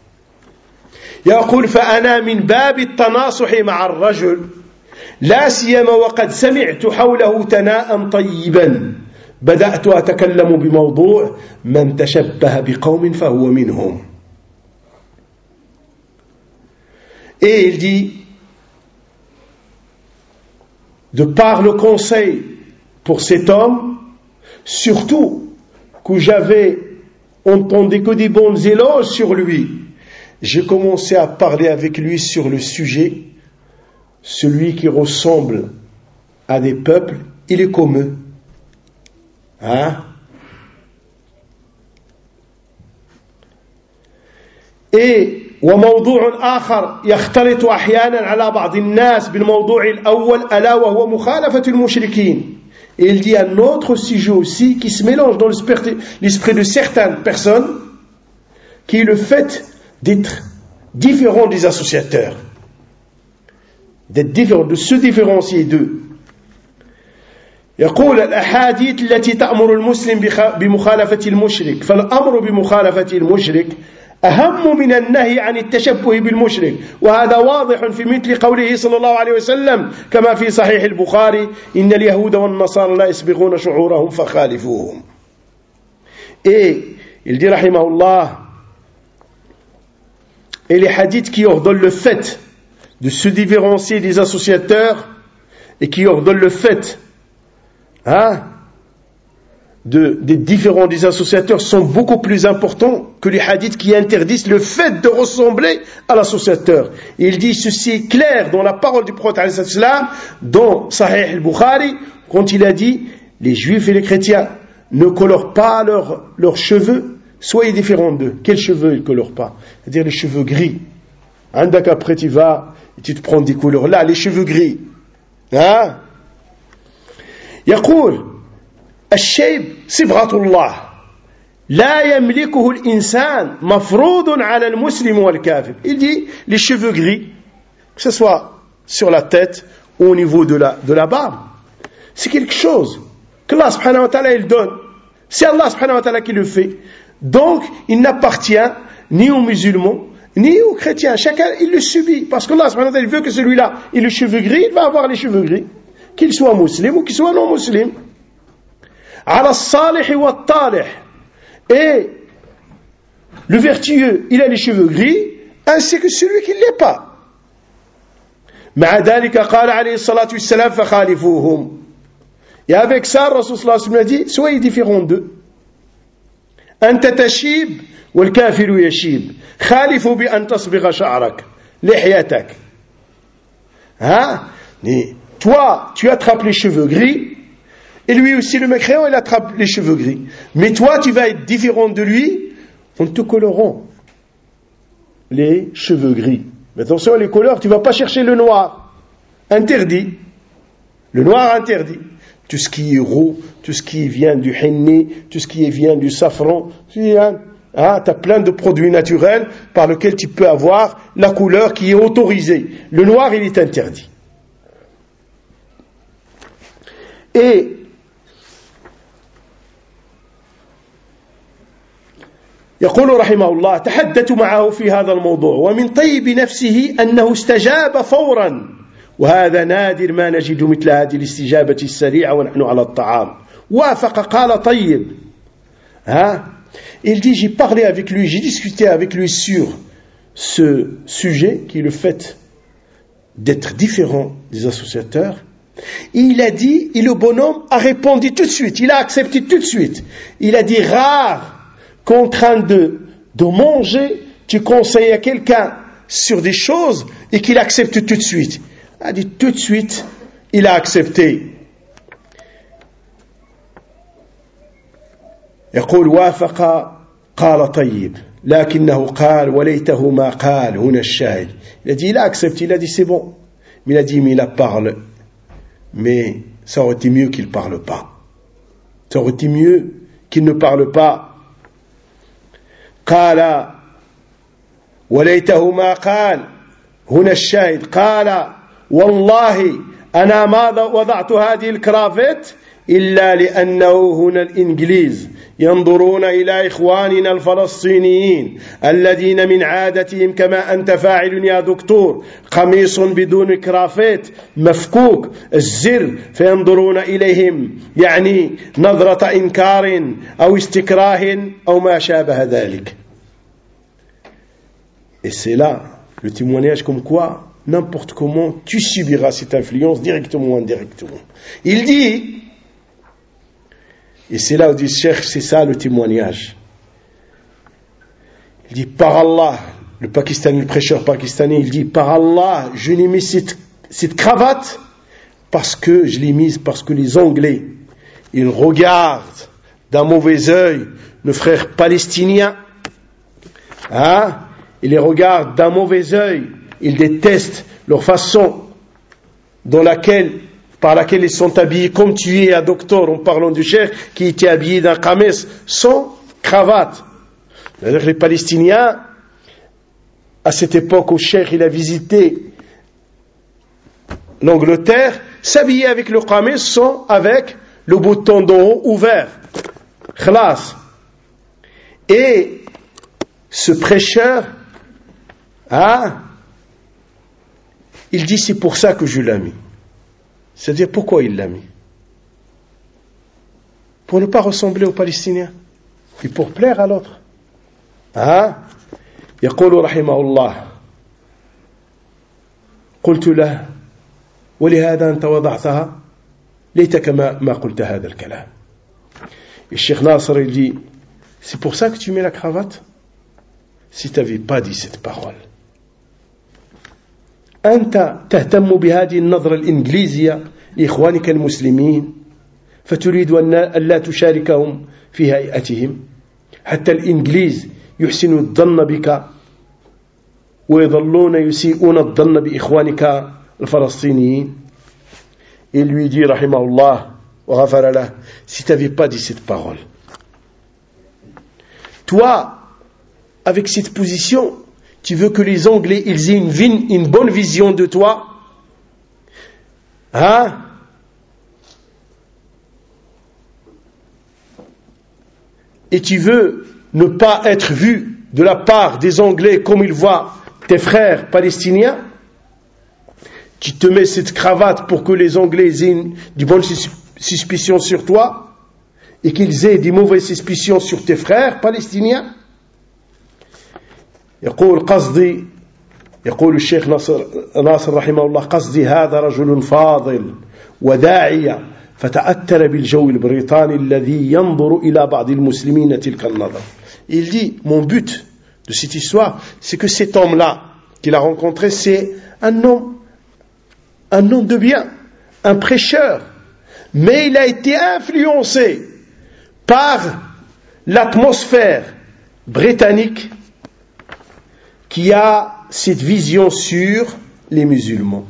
يقول فأنا من باب التناصح مع الرجل لا سيما وقد سمعت حوله ثناء طيبا بدأت أتكلم بموضوع من تشبه بقوم فهو منهم. Et il dit, de par le conseil pour cet homme, surtout que j'avais entendu que des bons éloges sur lui, j'ai commencé à parler avec lui sur le sujet, celui qui ressemble à des peuples, il est comme eux. Hein? Et وموضوع آخر يختلط أحيانا على بعض الناس بالموضوع الأول ألا وهو مخالفة المشركين. Et il dit un autre sujet aussi qui se mélange dans l'esprit de certaines personnes, qui est le fait d'être différent des associateurs, d'être différent, de se différencier d'eux. يقول الأحاديث التي تأمر المسلم بمخالفة المشرك فالأمر بمخالفة المشرك أهم من النهي عن التشبه بالمشرك وهذا واضح في مثل قوله صلى الله عليه وسلم كما في صحيح البخاري إن اليهود والنصارى لا يسبغون شعورهم فخالفوهم. Et il dit rahimahullah, et les hadiths qui ordonnent le fait de se différencier des associateurs et qui ordonnent le fait hein, de, des différents des associateurs sont beaucoup plus importants que les hadiths qui interdisent le fait de ressembler à l'associateur. Et il dit ceci est clair dans la parole du prophète dans Sahih al-Bukhari quand il a dit les juifs et les chrétiens ne colorent pas leurs leurs cheveux, soyez différents d'eux. Quels cheveux ils ne colorent pas? C'est-à-dire les cheveux gris. Hein, d'accord, après tu vas et tu te prends des couleurs là, les cheveux gris. Hein? يقول الشيب صبغة الله لا يملكه الإنسان مفروض على المسلم والكافر. Il dit les cheveux gris, que ce soit sur la tête ou au niveau de la, de la barbe, c'est quelque chose que Allah subhanahu wa ta'ala il donne. C'est Allah subhanahu wa ta'ala qui le fait. Donc il n'appartient ni aux musulmans ni aux chrétiens. Chacun il le subit parce que Allah subhanahu wa ta'ala il veut que celui-là ait les cheveux gris, il va avoir les cheveux gris, qu'il soit musulman ou qu'il soit non musulman. على الصالح والطالح. Et le vertueux, il a les cheveux gris, ainsi que celui qui ne l'est pas. مع ذلك قال عليه الصلاة والسلام فخالفوهم. Et avec ça, le Rasul sallallahu alayhi wa sallam a dit, soyez différents d'eux. أنت تشيب والكافر يشيب. خالفوا بأن تصبغ شعرك لحيتك. Hein? Toi, tu attrapes les cheveux gris, et lui aussi, le mécréant, il attrape les cheveux gris. Mais toi, tu vas être différent de lui, on te colleront les cheveux gris. Mais attention, les couleurs, tu ne vas pas chercher le noir. Interdit. Le noir interdit. Tout ce qui est roux, tout ce qui vient du henné, tout ce qui vient du safran, tu hein, as plein de produits naturels par lesquels tu peux avoir la couleur qui est autorisée. Le noir, il est interdit. Et يقول رحمه الله تحدثت معه في هذا الموضوع ومن طيب نفسه أنه استجاب فورا وهذا نادر ما نجد مثل هذه الاستجابة السريعة ونحن على الطعام وافق قال طيب ها il dit j'ai parlé avec lui j'ai discuté avec lui sur ce sujet qui est le fait d'être différent des associateurs. Et il a dit et le bonhomme a répondu tout de suite, il a accepté tout de suite, il a dit rare qu'en train de, de manger, tu conseilles à quelqu'un sur des choses et qu'il accepte tout de suite. Il a dit tout de suite, il a accepté. يقول وافق قال طيب لكنه قال وليته ما قال هنا الشاهد. Il a dit il a accepté, il a dit c'est bon. Mais il a dit mais il a parlé. Mais ça aurait été mieux qu'il ne parle pas. Ça aurait été mieux qu'il ne parle pas. قال وليته ما قال هنا الشاهد قال والله أنا ما وضعت هذه الكرافات إلا لأنه هنا الإنجليز ينظرون إلى إخواننا الفلسطينيين الذين من عادتهم كما أنت فاعل يا دكتور قميص بدون كرافات مفكوك الزر فينظرون إليهم يعني نظرة إنكار أو استكراه أو ما شابه ذلك. Et c'est là le témoignage comme quoi n'importe comment tu subiras cette influence directement ou indirectement. Il dit, et c'est là où dit Cheikh, c'est ça le témoignage. Il dit par Allah, le Pakistanais, le prêcheur pakistanais, il dit par Allah, je l'ai mis cette, cette cravate parce que je l'ai mise parce que les Anglais, ils regardent d'un mauvais œil nos frères palestiniens, hein, ils les regardent d'un mauvais œil, ils détestent leur façon dans laquelle par laquelle ils sont habillés comme tu es un docteur en parlant du cheikh qui était habillé d'un kames sans cravate. C'est-à-dire que les Palestiniens, à cette époque où le cheikh il a visité l'Angleterre, s'habillaient avec le kames sans avec le bouton d'en haut ouvert. Khlas. Et ce prêcheur, hein, il dit c'est pour ça que je l'ai mis. C'est-à-dire pourquoi il l'a mis? Pour ne pas ressembler aux Palestiniens et pour plaire à l'autre. Ah, يقول رحمه الله قلت له ولهذا أنت وضعتها ليتك ما ما قلت هذا الكلام. Et Cheikh Nasr il dit c'est pour ça que tu mets la cravate? Si tu n'avais pas dit cette parole. أنت تهتم بهذه النظرة الإنجليزية لإخوانك المسلمين فتريد أن لا تشاركهم في هيئتهم حتى الإنجليز يحسنوا الظن بك ويظلون يسيئون الظن بإخوانك الفلسطينيين. Il lui dit رحمه الله وغفر له si tu n'avais pas dit cette parole, toi avec cette position tu veux que les Anglais ils aient une, vie, une bonne vision de toi, hein? Et tu veux ne pas être vu de la part des Anglais comme ils voient tes frères palestiniens. Tu te mets cette cravate pour que les Anglais aient une, de bonnes suspicions sur toi et qu'ils aient des mauvaises suspicions sur tes frères palestiniens. يقول قصدي يقول الشيخ ناصر ناصر رحمه الله قصدي هذا رجل فاضل وداعية فتأثر بالجو البريطاني الذي ينظر إلى بعض المسلمين تلك النظر. Il dit, mon but de cette histoire, c'est que cet homme-là qu'il a rencontré, c'est un homme, un homme de bien, un prêcheur, mais il a été influencé par l'atmosphère britannique qui a cette vision sur les musulmans.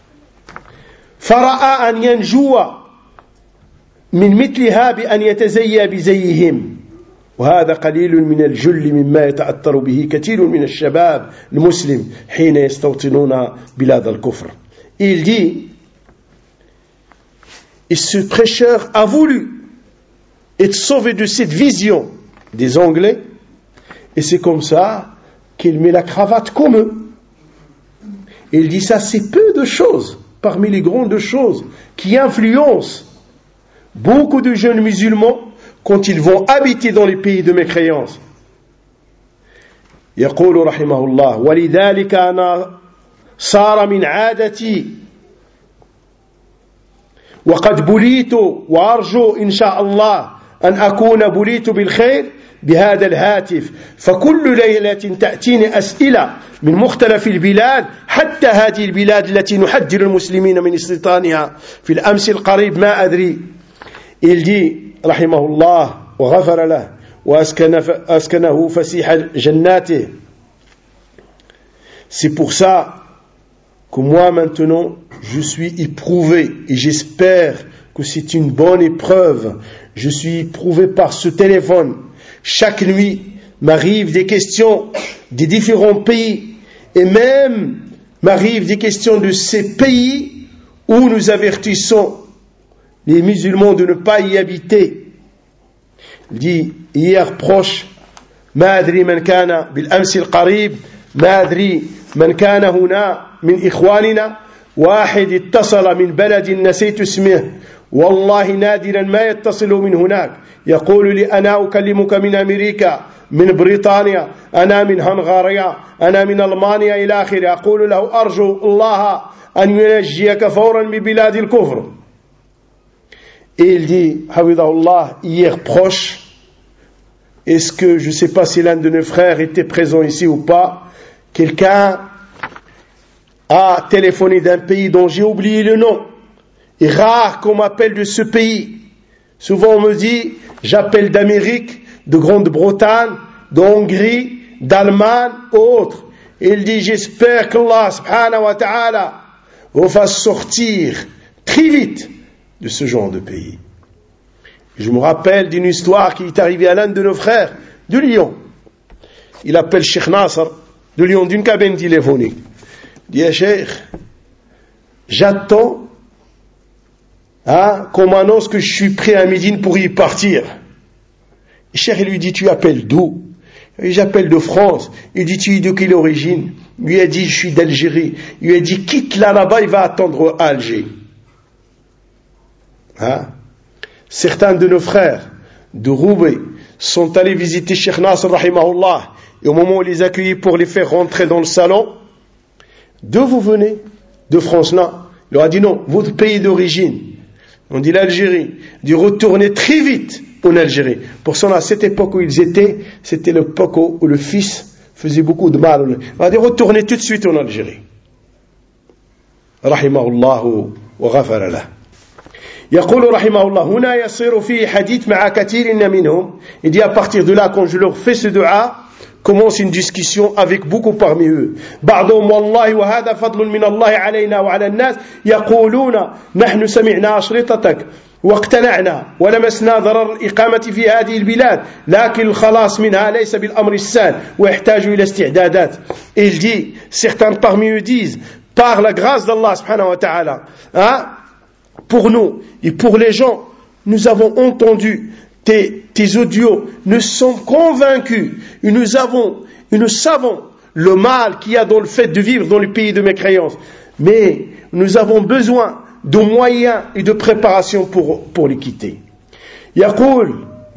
فرأى أن ينجو من مثلها بأن يتزيى بزيهم وهذا قليل من الجل مما يتأثر به كثير من الشباب المسلم حين يستوطنون بلاد الكفر. Il dit, et ce prêcheur a voulu être sauvé de cette vision des Anglais, et c'est comme ça qu'il met la cravate comme eux. Il dit ça, c'est peu de choses parmi les grandes choses qui influencent beaucoup de jeunes musulmans quand ils vont habiter dans les pays de mécréance. يقول رحمه الله ولذلك أنا صار من عادتي وقد بليت وأرجو إن شاء الله أن أكون بليت بالخير بهذا الهاتف فكل ليلة تأتيني أسئلة من مختلف البلاد حتى هذه البلاد التي نحذر المسلمين من استيطانها في الأمس القريب ما أدري. Il dit رحمه الله وغفر له وأسكنه فسيح جناته. C'est pour ça que moi maintenant je suis éprouvé et j'espère que c'est une bonne épreuve. Je suis éprouvé par ce téléphone. Chaque nuit m'arrivent des questions des différents pays et même m'arrivent des questions de ces pays où nous avertissons les musulmans de ne pas y habiter. Il dit hier proche ما أدري من كان بالأمس القريب ما أدري من كان هنا من إخواننا واحد اتصل من بلد نسيت اسمه والله نادرا ما يتصل من هناك يقول لي أنا أكلمك من أمريكا من بريطانيا أنا من هنغاريا أنا من ألمانيا إلى آخره. أقول له أرجو الله أن ينجيك فورا ببلاد الكفر. Et il dit حفظه الله hier proche, est-ce que je ne sais pas si l'un de nos frères était présent ici ou pas, quelqu'un a téléphoné d'un pays dont j'ai oublié le nom. Et rare qu'on m'appelle de ce pays. Souvent on me dit, j'appelle d'Amérique, de Grande-Bretagne, de Hongrie, d'Allemagne, autres. Et il dit, j'espère qu'Allah subhanahu wa ta'ala vous fasse sortir très vite de ce genre de pays. Je me rappelle d'une histoire qui est arrivée à l'un de nos frères de Lyon. Il appelle Cheikh Nasser de Lyon d'une cabine téléphonique. Il dit, Cheikh, j'attends Hein, qu'on m'annonce que je suis prêt à Médine pour y partir. Le cheikh lui dit, tu appelles d'où? Il dit, j'appelle de France. Il dit, tu es de quelle origine? Il lui a dit, je suis d'Algérie. Il lui a dit, quitte là là-bas, il va attendre à Alger. Hein? Certains de nos frères de Roubaix sont allés visiter Cheikh Nasser rahimahullah, et au moment où ils les accueillent pour les faire rentrer dans le salon, d'où vous venez? De France, non. Il leur a dit, non, votre pays d'origine. On dit l'Algérie, de retourner très vite en Algérie. Pour ça, à cette époque où ils étaient, c'était l'époque où le fils faisait beaucoup de mal. On a dit retourner tout de suite en Algérie. Rahimahullahu wa ghafara lah. يقول رحمه الله هنا يصير فيه حديث مع كثير منهم. Il dit à partir de là, quand je leur fais ce dua, commence une discussion avec beaucoup parmi eux. بعضهم والله وهذا فضل من الله علينا وعلى الناس يقولون نحن سمعنا أشرطتك واقتنعنا ولمسنا ضرر الإقامة في هذه البلاد لكن الخلاص منها ليس بالأمر السهل ويحتاج إلى استعدادات. Il dit, certains parmi eux disent, par la grâce d'Allah subhanahu wa ta'ala, hein, pour nous et pour les gens, nous avons entendu tes, tes audios, nous sommes convaincus et nous avons, et nous savons le mal qu'il y a dans le fait de vivre dans le pays de mécréance. Mais nous avons besoin de moyens et de préparation pour, pour les quitter. يقول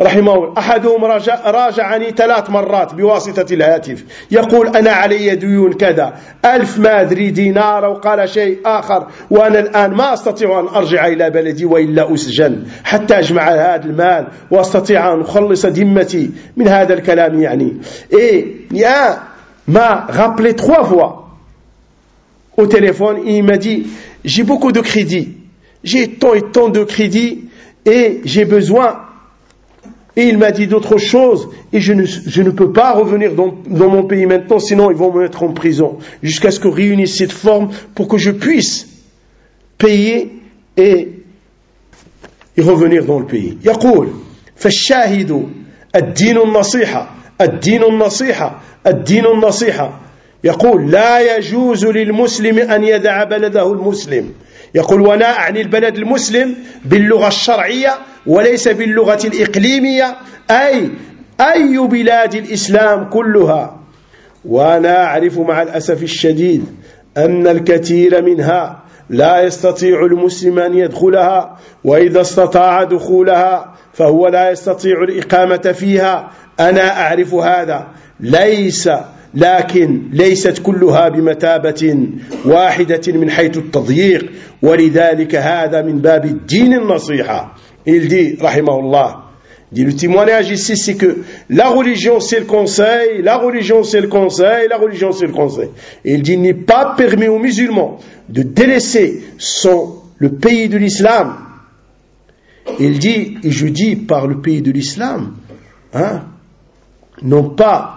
رحمه الله أحدهم راجع راجعني ثلاث مرات بواسطة الهاتف يقول أنا علي ديون كذا ألف ما أدري دينار وقال شيء آخر وأنا الآن ما أستطيع أن أرجع إلى بلدي وإلا أسجن حتى أجمع هذا المال وأستطيع أن أخلص ذمتي من هذا الكلام يعني. Et il y a m'a rappelé trois fois au téléphone et il m'a dit j'ai beaucoup de crédits, j'ai tant et tant de crédits et j'ai besoin. Et il m'a dit d'autres choses et je ne, je ne peux pas revenir dans, dans mon pays maintenant, sinon ils vont me mettre en prison jusqu'à ce que réunisse cette forme pour que je puisse payer et, et revenir dans le pays. يقول فالشاهد الدين النصيحة الدين النصيحة الدين النصيحة يقول لا يجوز للمسلم أن يدع بلده المسلم. يقول وانا أعني البلد المسلم باللغة الشرعية وليس باللغة الإقليمية أي أي بلاد الإسلام كلها. وانا أعرف مع الأسف الشديد أن الكثير منها لا يستطيع المسلم أن يدخلها وإذا استطاع دخولها فهو لا يستطيع الإقامة فيها. أنا أعرف هذا ليس لكن ليست كلها بمثابة واحدة من حيث التضييق ولذلك هذا من باب الدين النصيحة. Il dit rahimahullah, dit le témoignage ici c'est que la religion c'est le conseil, la religion c'est le conseil, la religion c'est le conseil. Et il dit il n'est pas permis aux musulmans de délaisser son, le pays de l'islam. Il dit, et je dis par le pays de l'islam, hein, non pas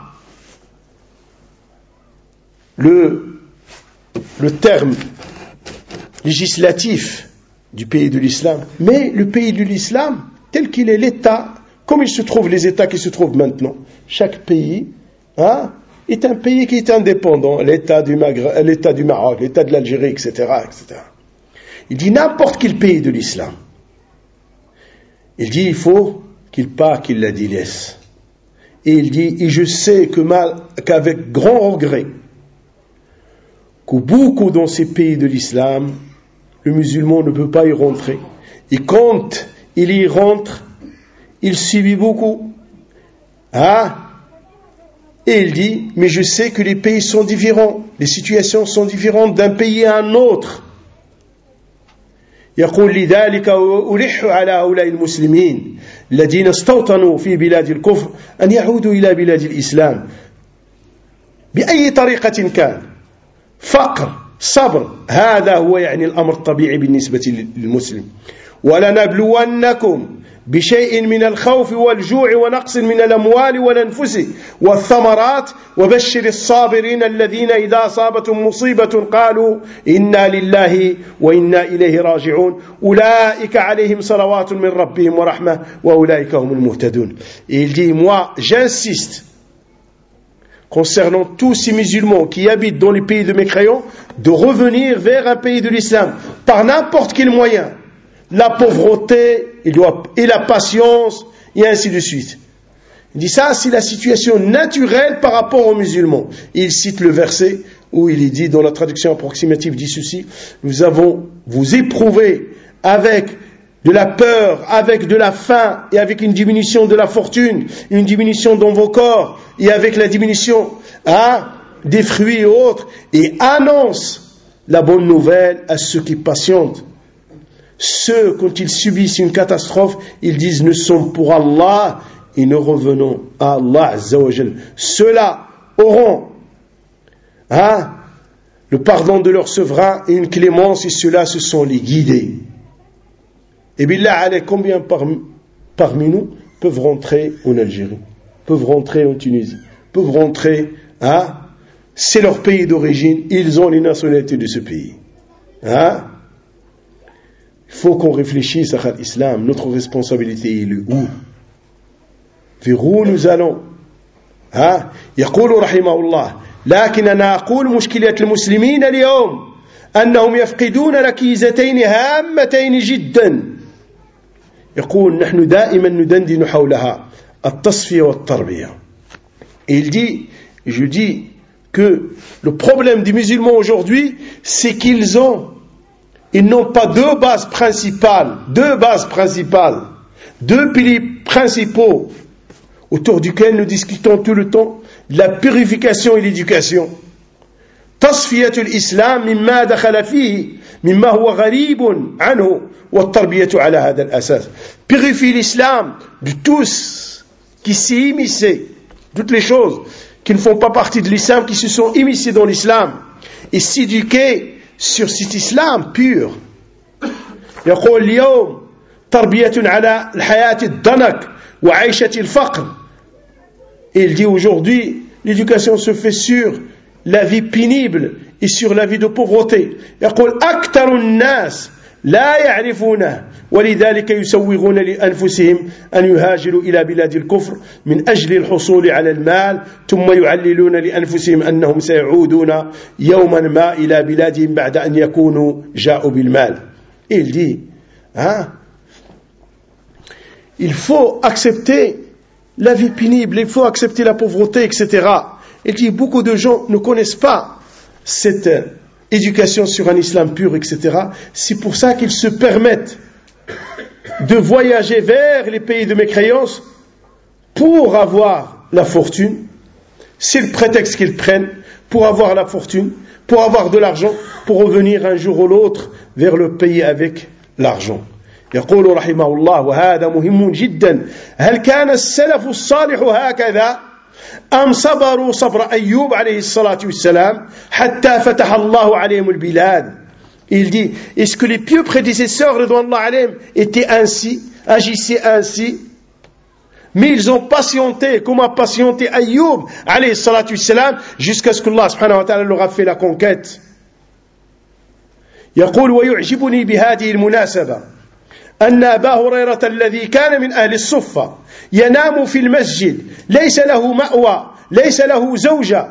le, le terme législatif du pays de l'islam, mais le pays de l'islam tel qu'il est, l'État, comme il se trouve, les États qui se trouvent maintenant. Chaque pays hein, est un pays qui est indépendant, l'État du, Maghreb, l'État du Maroc, l'État de l'Algérie, et cetera, et cetera. Il dit n'importe quel pays de l'islam. Il dit il faut qu'il pas qu'il la délaisse. Et il dit et je sais que mal, qu'avec grand regret que beaucoup dans ces pays de l'islam, le musulman ne peut pas y rentrer. Et quand il y rentre, il subit beaucoup. Hein? Et il dit, mais je sais que les pays sont différents, les situations sont différentes d'un pays à un autre. يقول لذلك ألح على هؤلاء المسلمين الذين استوطنوا في بلاد الكفر أن يعودوا إلى بلاد الإسلام بأي طريقة كان. فقر صبر هذا هو يعني الأمر الطبيعي بالنسبة للمسلم. ولنبلونكم بشيء من الخوف والجوع ونقص من الأموال والأنفس والثمرات وبشر الصابرين الذين إذا أصابتهم مصيبة قالوا إنا لله وإنا إليه راجعون أولئك عليهم صلوات من ربهم ورحمة وأولئك هم المهتدون. Et il dit moi j'insiste concernant tous ces musulmans qui habitent dans les pays de mécréants de revenir vers un pays de l'islam par n'importe quel moyen. La pauvreté il doit, et la patience, et ainsi de suite. Il dit ça, c'est la situation naturelle par rapport aux musulmans. Il cite le verset où il est dit, dans la traduction approximative, dit ceci, nous avons, vous éprouvé avec de la peur, avec de la faim, et avec une diminution de la fortune, une diminution dans vos corps, et avec la diminution hein, des fruits et autres, et annonce la bonne nouvelle à ceux qui patientent. Ceux, quand ils subissent une catastrophe, ils disent nous sommes pour Allah et nous revenons à Allah Azza wa Jal. Ceux-là auront hein, le pardon de leur souverain et une clémence, et ceux-là ce sont les guidés. Et billah alayk, combien parmi, parmi nous peuvent rentrer en Algérie, peuvent rentrer en Tunisie, peuvent rentrer hein, c'est leur pays d'origine, ils ont les nationalités de ce pays. Hein? Il faut qu'on réfléchisse à l'islam, notre responsabilité est où? Vers où nous allons? ها يقول رحمه الله لكن أنا أقول مشكلة المسلمين اليوم أنهم يفقدون ركيزتين هامتين جدا. يقول نحن دائما ندندن حولها التصفية والتربية. Et il dit, je dis que le problème des musulmans aujourd'hui, c'est qu'ils ont Ils n'ont pas deux bases principales, deux bases principales, deux piliers principaux autour duquel nous discutons tout le temps, la purification et l'éducation. تصفية الإسلام مما دخل فيه مما هو غريب عنه والتربية على هذا الأساس. Purifier l'islam de tous qui s'y immiscent, toutes les choses qui ne font pas partie de l'islam, qui se sont immiscés dans l'islam, et s'éduquer sur cet islam pur. يقول اليوم تربية على الحياة الضنك وعيشة الفقر. Il dit aujourd'hui, l'éducation se fait sur la vie pénible et sur la vie de pauvreté. يقول أكثر الناس لا يعرفونه ولذلك يسوغون لأنفسهم أن يهاجروا إلى بلاد الكفر من أجل الحصول على المال ثم يعللون لأنفسهم أنهم سيعودون يوما ما إلى بلادهم بعد أن يكونوا جاءوا بالمال. Il dit, hein, il faut accepter la vie pénible, il faut accepter la pauvreté, et cetera. Il dit, beaucoup de gens ne connaissent pas cette éducation sur un islam pur, et cetera. C'est pour ça qu'ils se permettent de voyager vers les pays de mécréance pour avoir la fortune. C'est le prétexte qu'ils prennent pour avoir la fortune, pour avoir de l'argent, pour revenir un jour ou l'autre vers le pays avec l'argent. يقول رحمه الله وهذا مهم جدا هل كان السلف الصالح هكذا أم صبروا صبر أيوب عليه الصلاة والسلام حتى فتح الله عليهم البلاد. Il dit, est-ce que les pieux prédécesseurs radouallahu alayhim étaient ainsi, agissaient ainsi, mais ils ont patienté comme a patienté Ayyub alayhi salatu wassalam jusqu'à ce que Allah subhanahu wa ta'ala leur a fait la conquête. يقول ويعجبني بهذه المناسبة أن أبا هريرة الذي كان من أهل الصفة ينام في المسجد ليس له مأوى ليس له زوجة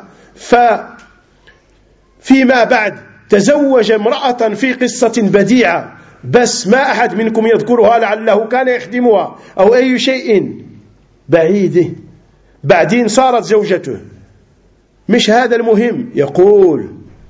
ففيما بعد تزوج امرأة في قصة بديعة بس ما أحد منكم يذكرها لعله كان يخدمها أو أي شيء بعيد بعدين صارت زوجته مش هذا المهم. يقول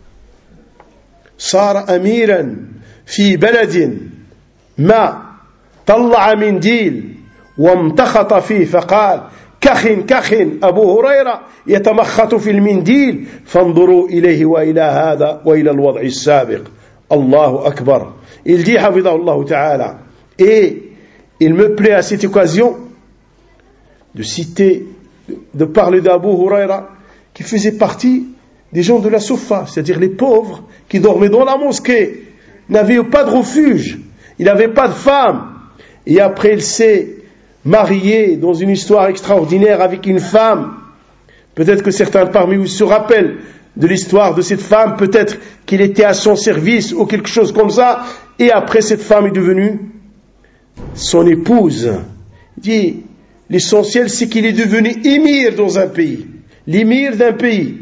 صار أميرا في بلد ما طلع منديل وامتخط فيه فقال كخ كخ أبو هريرة يتمخط في المنديل فانظروا إليه وإلى هذا وإلى الوضع السابق. الله أكبر. Il dit حفظه الله تعالى. Et il me plaît à cette occasion de citer, de parler d'Abu Huraira qui faisait partie des gens de la Soufa, c'est-à-dire les pauvres qui dormaient dans la mosquée, n'avaient pas de refuge, il n'avait pas de femme, et après il s'est marié dans une histoire extraordinaire avec une femme. Peut-être que certains parmi vous se rappellent de l'histoire de cette femme, peut-être qu'il était à son service ou quelque chose comme ça, et après cette femme est devenue son épouse. Il dit, l'essentiel c'est qu'il est devenu émir dans un pays, l'émir d'un pays.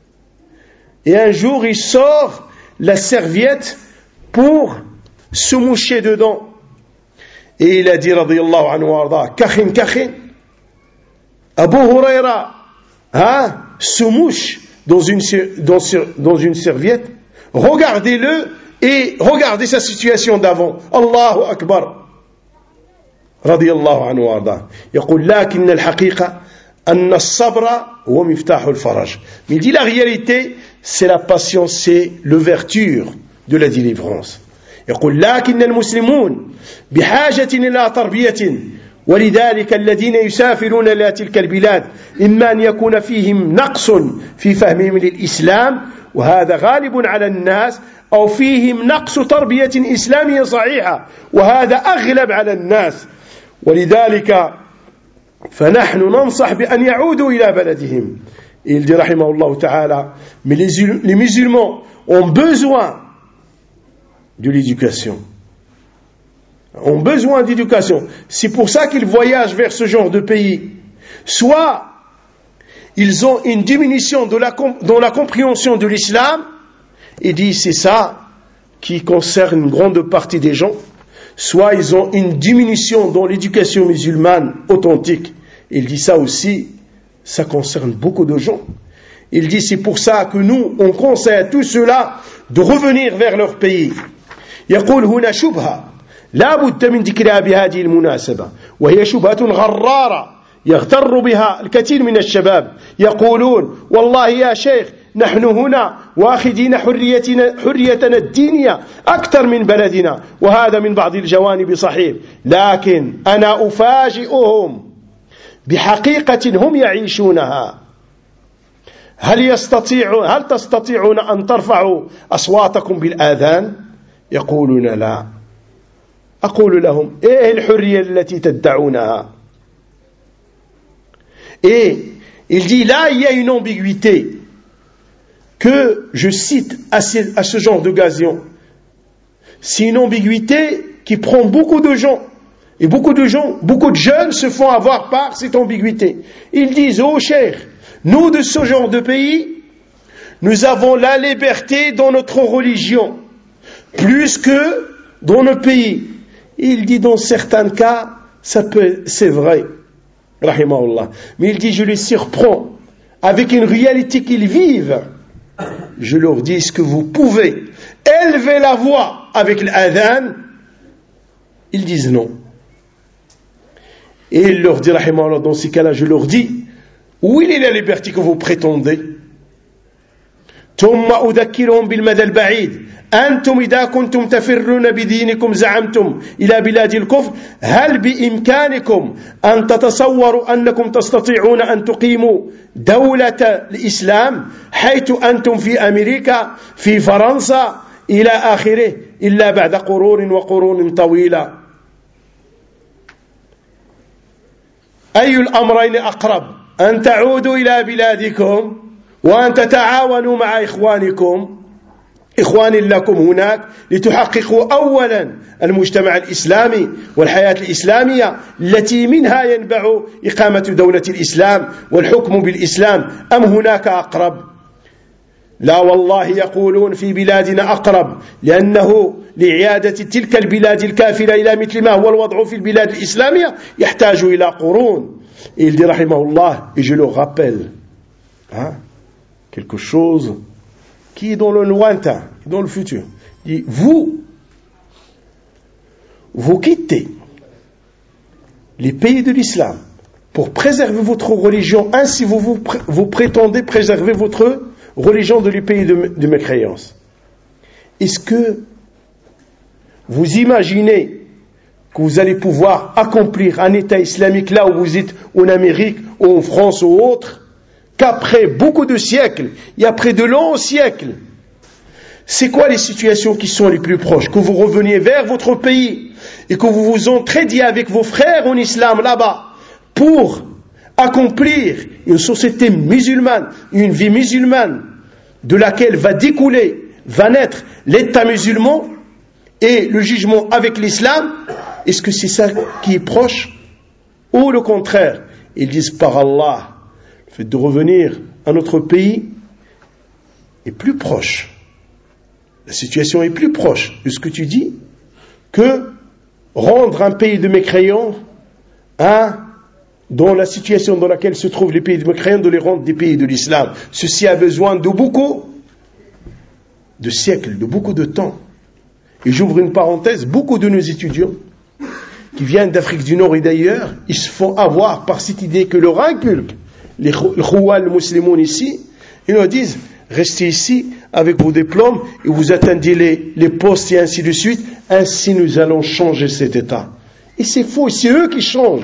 Et un jour il sort la serviette pour se moucher dedans. Et il a dit, radiyallahu anhu wa arda, kachin, kachin, Abu Huraira, hein, se mouche dans une, dans, dans une serviette. Regardez-le et regardez sa situation d'avant. Allahu Akbar. Radiyallahu anhu wa arda. يقول لكن الحقيقة أن الصبر هو مفتاح الفرج. Mais il dit la réalité, c'est la patience, c'est l'ouverture de la délivrance. يقول لكن المسلمون بحاجة إلى تربية ولذلك الذين يسافرون إلى تلك البلاد إما أن يكون فيهم نقص في فهمهم للإسلام وهذا غالب على الناس أو فيهم نقص تربية إسلامية صحيحة وهذا أغلب على الناس ولذلك فنحن ننصح بأن يعودوا إلى بلدهم. Il dit رحمه الله تعالى, mais les, les musulmans ont besoin de l'éducation. Ont besoin d'éducation. C'est pour ça qu'ils voyagent vers ce genre de pays. Soit ils ont une diminution de la, dans la compréhension de l'islam, et dit c'est ça qui concerne une grande partie des gens, soit ils ont une diminution dans l'éducation musulmane authentique. Il dit ça aussi, ça concerne beaucoup de gens. Il dit c'est pour ça que nous, on conseille à tous ceux-là de revenir vers leur pays. يقول هنا شبهة لا بد من ذكرها بهذه المناسبة، وهي شبهة غرارة يغتر بها الكثير من الشباب، يقولون والله يا شيخ نحن هنا واخذين حريتنا, حريتنا الدينية أكثر من بلدنا، وهذا من بعض الجوانب صحيح، لكن أنا أفاجئهم بحقيقة هم يعيشونها. هل يستطيعون هل تستطيعون أن ترفعوا أصواتكم بالآذان؟ يقولون لا. أقول لهم إيه الحرية التي تدعونها؟ Et il dit là il y a une ambiguïté que je cite à ce, à ce genre d'occasion. C'est une ambiguïté qui prend beaucoup de gens. Et beaucoup de gens, beaucoup de jeunes se font avoir par cette ambiguïté. Ils disent, oh cher, nous de ce genre de pays, nous avons la liberté dans notre religion, plus que dans nos pays. Il dit dans certains cas, ça peut, c'est vrai, rahimahullah. Mais il dit, je les surprends avec une réalité qu'ils vivent. Je leur dis, est-ce que vous pouvez élever la voix avec l'adhan? Ils disent non. Et il leur dit, rahimahullah, dans ces cas-là, je leur dis, où est la liberté que vous prétendez? ثم أذكرهم بالمدى البعيد أنتم إذا كنتم تفرون بدينكم زعمتم إلى بلاد الكفر هل بإمكانكم أن تتصوروا أنكم تستطيعون أن تقيموا دولة الإسلام حيث أنتم في أمريكا في فرنسا إلى آخره إلا بعد قرون وقرون طويلة؟ أي الأمرين أقرب، أن تعودوا إلى بلادكم وأن تتعاونوا مع إخوانكم إخوان لكم هناك لتحققوا أولا المجتمع الإسلامي والحياة الإسلامية التي منها ينبع إقامة دولة الإسلام والحكم بالإسلام، أم هناك أقرب؟ لا والله يقولون في بلادنا أقرب، لأنه لعيادة تلك البلاد الكافرة إلى مثل ما هو الوضع في البلاد الإسلامية يحتاج إلى قرون. Il dit rahimahullah, et je le rappelle, hein, quelque chose qui est dans le lointain, dans le futur. Il dit, vous, vous quittez les pays de l'islam pour préserver votre religion, ainsi vous, vous, vous prétendez préserver votre religion de les pays de, de mécréance. Est-ce que vous imaginez que vous allez pouvoir accomplir un État islamique là où vous êtes, en Amérique ou en France ou autre, qu'après beaucoup de siècles, et après de longs siècles, c'est quoi les situations qui sont les plus proches? Que vous reveniez vers votre pays et que vous vous entraidiez avec vos frères en islam là-bas pour accomplir une société musulmane, une vie musulmane de laquelle va découler, va naître l'État musulman et le jugement avec l'islam. Est-ce que c'est ça qui est proche? Ou le contraire? Ils disent par Allah, le fait de revenir à notre pays est plus proche. La situation est plus proche de ce que tu dis que rendre un pays de mécréants, hein, dans la situation dans laquelle se trouvent les pays de mécréants, de les rendre des pays de l'islam. Ceci a besoin de beaucoup de siècles, de beaucoup de temps. Et j'ouvre une parenthèse, beaucoup de nos étudiants qui viennent d'Afrique du Nord et d'ailleurs, ils se font avoir par cette idée que leur inculque les khoual musulmans ici, ils leur disent, restez ici avec vos diplômes et vous atteindrez les, les postes et ainsi de suite, ainsi nous allons changer cet État. Et c'est faux, c'est eux qui changent.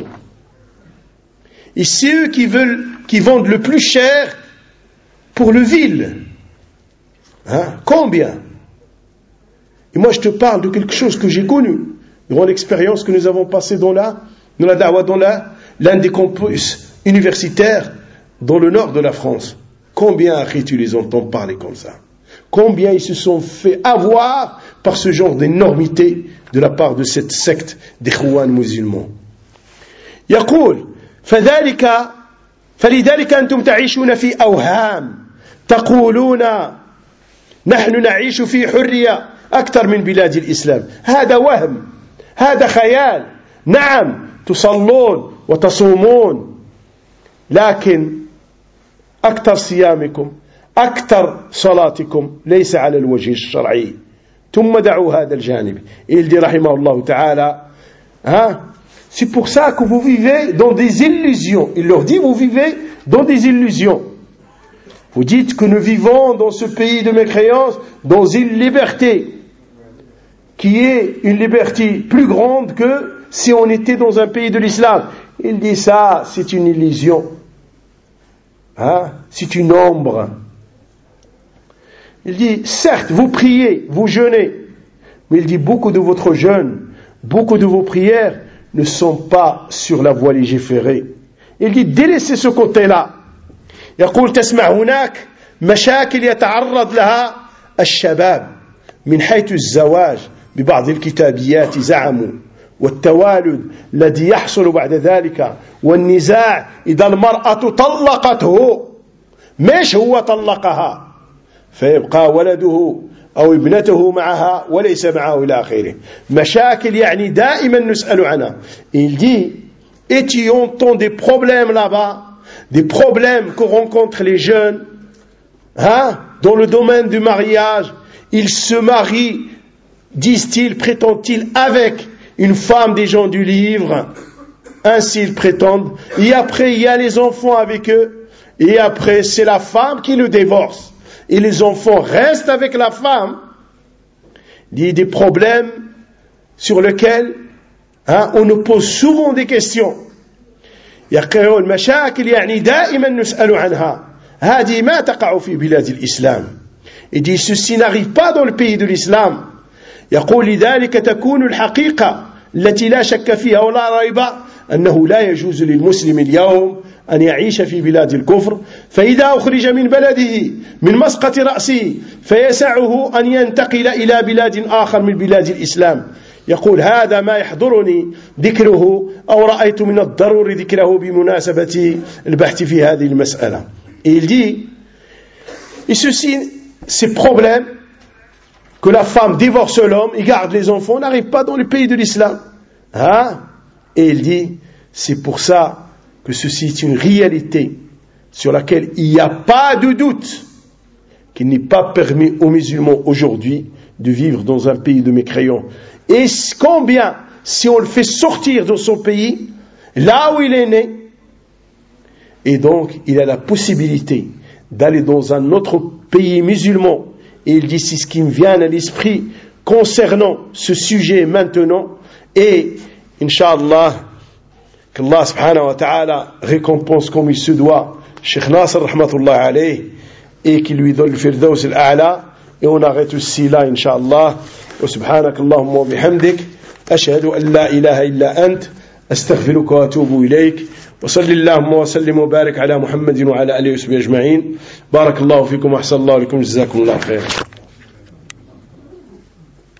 Et c'est eux qui veulent, qui vendent le plus cher pour le vil. Hein? Combien? Et moi je te parle de quelque chose que j'ai connu, durant l'expérience que nous avons passée dans la, dans la da'wah, dans la, l'un des campus universitaires dans le nord de la France. Combien après tu les entends parler comme ça? Combien ils se sont fait avoir par ce genre d'énormité de la part de cette secte des khouans musulmans. يقول فذلك فلذلك أنتم تعيشون في أوهام تقولون نحن نعيش في حرية أكثر من بلاد الإسلام. هذا وهم، هذا خيال. نعم تصلون وتصومون، لكن أكثر صيامكم أكثر صلاتكم ليس على الوجه الشرعي. ثم دعوا هذا الجانب. Et il dit رحمه الله تعالى, hein, c'est pour ça que vous vivez dans des illusions. Il leur dit, vous vivez dans des illusions. Vous dites que nous vivons dans ce pays de mécréance dans une liberté qui est une liberté plus grande que si on était dans un pays de l'islam. Il dit ça, c'est une illusion. Hein? C'est une ombre. Il dit, certes, vous priez, vous jeûnez, mais il dit, beaucoup de votre jeûne, beaucoup de vos prières ne sont pas sur la voie légiférée. Il dit, délaissez ce côté-là. يقول تسمع هناك مشاكل يتعرض لها الشباب من حيث الزواج ببعض الكتابيات زعموا والتوالد الذي يحصل بعد ذلك والنزاع إذا المرأة طلقته مش هو طلقها فيبقى ولده أو ابنته معها وليس معه إلى آخره مشاكل يعني دائما نسأل عنها. Il dit et tu entends des problèmes là-bas, des problèmes que rencontrent les jeunes hein, dans le domaine du mariage. Ils se marient, disent-ils, prétendent-ils, avec une femme des gens du livre, ainsi ils prétendent, et après il y a les enfants avec eux, et après c'est la femme qui le divorce, et les enfants restent avec la femme. Il y a des problèmes sur lesquels hein, on nous pose souvent des questions. يقول المشاكل يعني دائما نسأل عنها هذه ما تقع في بلاد الإسلام. Il dit ceci n'arrive pas dans le pays de l'islam. يقول لذلك تكون الحقيقة التي لا شك فيها ولا ريب أنه لا يجوز للمسلم اليوم أن يعيش في بلاد الكفر فإذا أخرج من بلده من مسقط رأسه فيسعه أن ينتقل إلى بلاد آخر من بلاد الإسلام. يقول هذا ما يحضرني ذكره أو رأيت من الضروري ذكره بمناسبة البحث في هذه المسألة. Et il dit et ceci, ces problèmes que la femme divorce l'homme et garde les enfants n'arrivent pas dans le pays de l'islam. Hein? Et il dit c'est pour ça que ceci est une réalité sur laquelle il n'y a pas de doute qu'il n'est pas permis aux musulmans aujourd'hui de vivre dans un pays de mécréants. Et combien, si on le fait sortir de son pays, là où il est né, et donc il a la possibilité d'aller dans un autre pays musulman, et il dit c'est ce qui me vient à l'esprit concernant ce sujet maintenant, et Inch'Allah, qu'Allah subhanahu wa ta'ala récompense comme il se doit Cheikh Nasser rahmatullah alayh, et qu'il lui donne le firdaus al-a'la, et on arrête aussi là Inch'Allah. وسبحانك اللهم وبحمدك أشهد أن لا إله إلا أنت أستغفرك وأتوب إليك وصل اللهم وسلم وبارك على محمد وعلى آله وصحبه أجمعين. بارك الله فيكم وأحسن الله لكم جزاكم الله خيرا.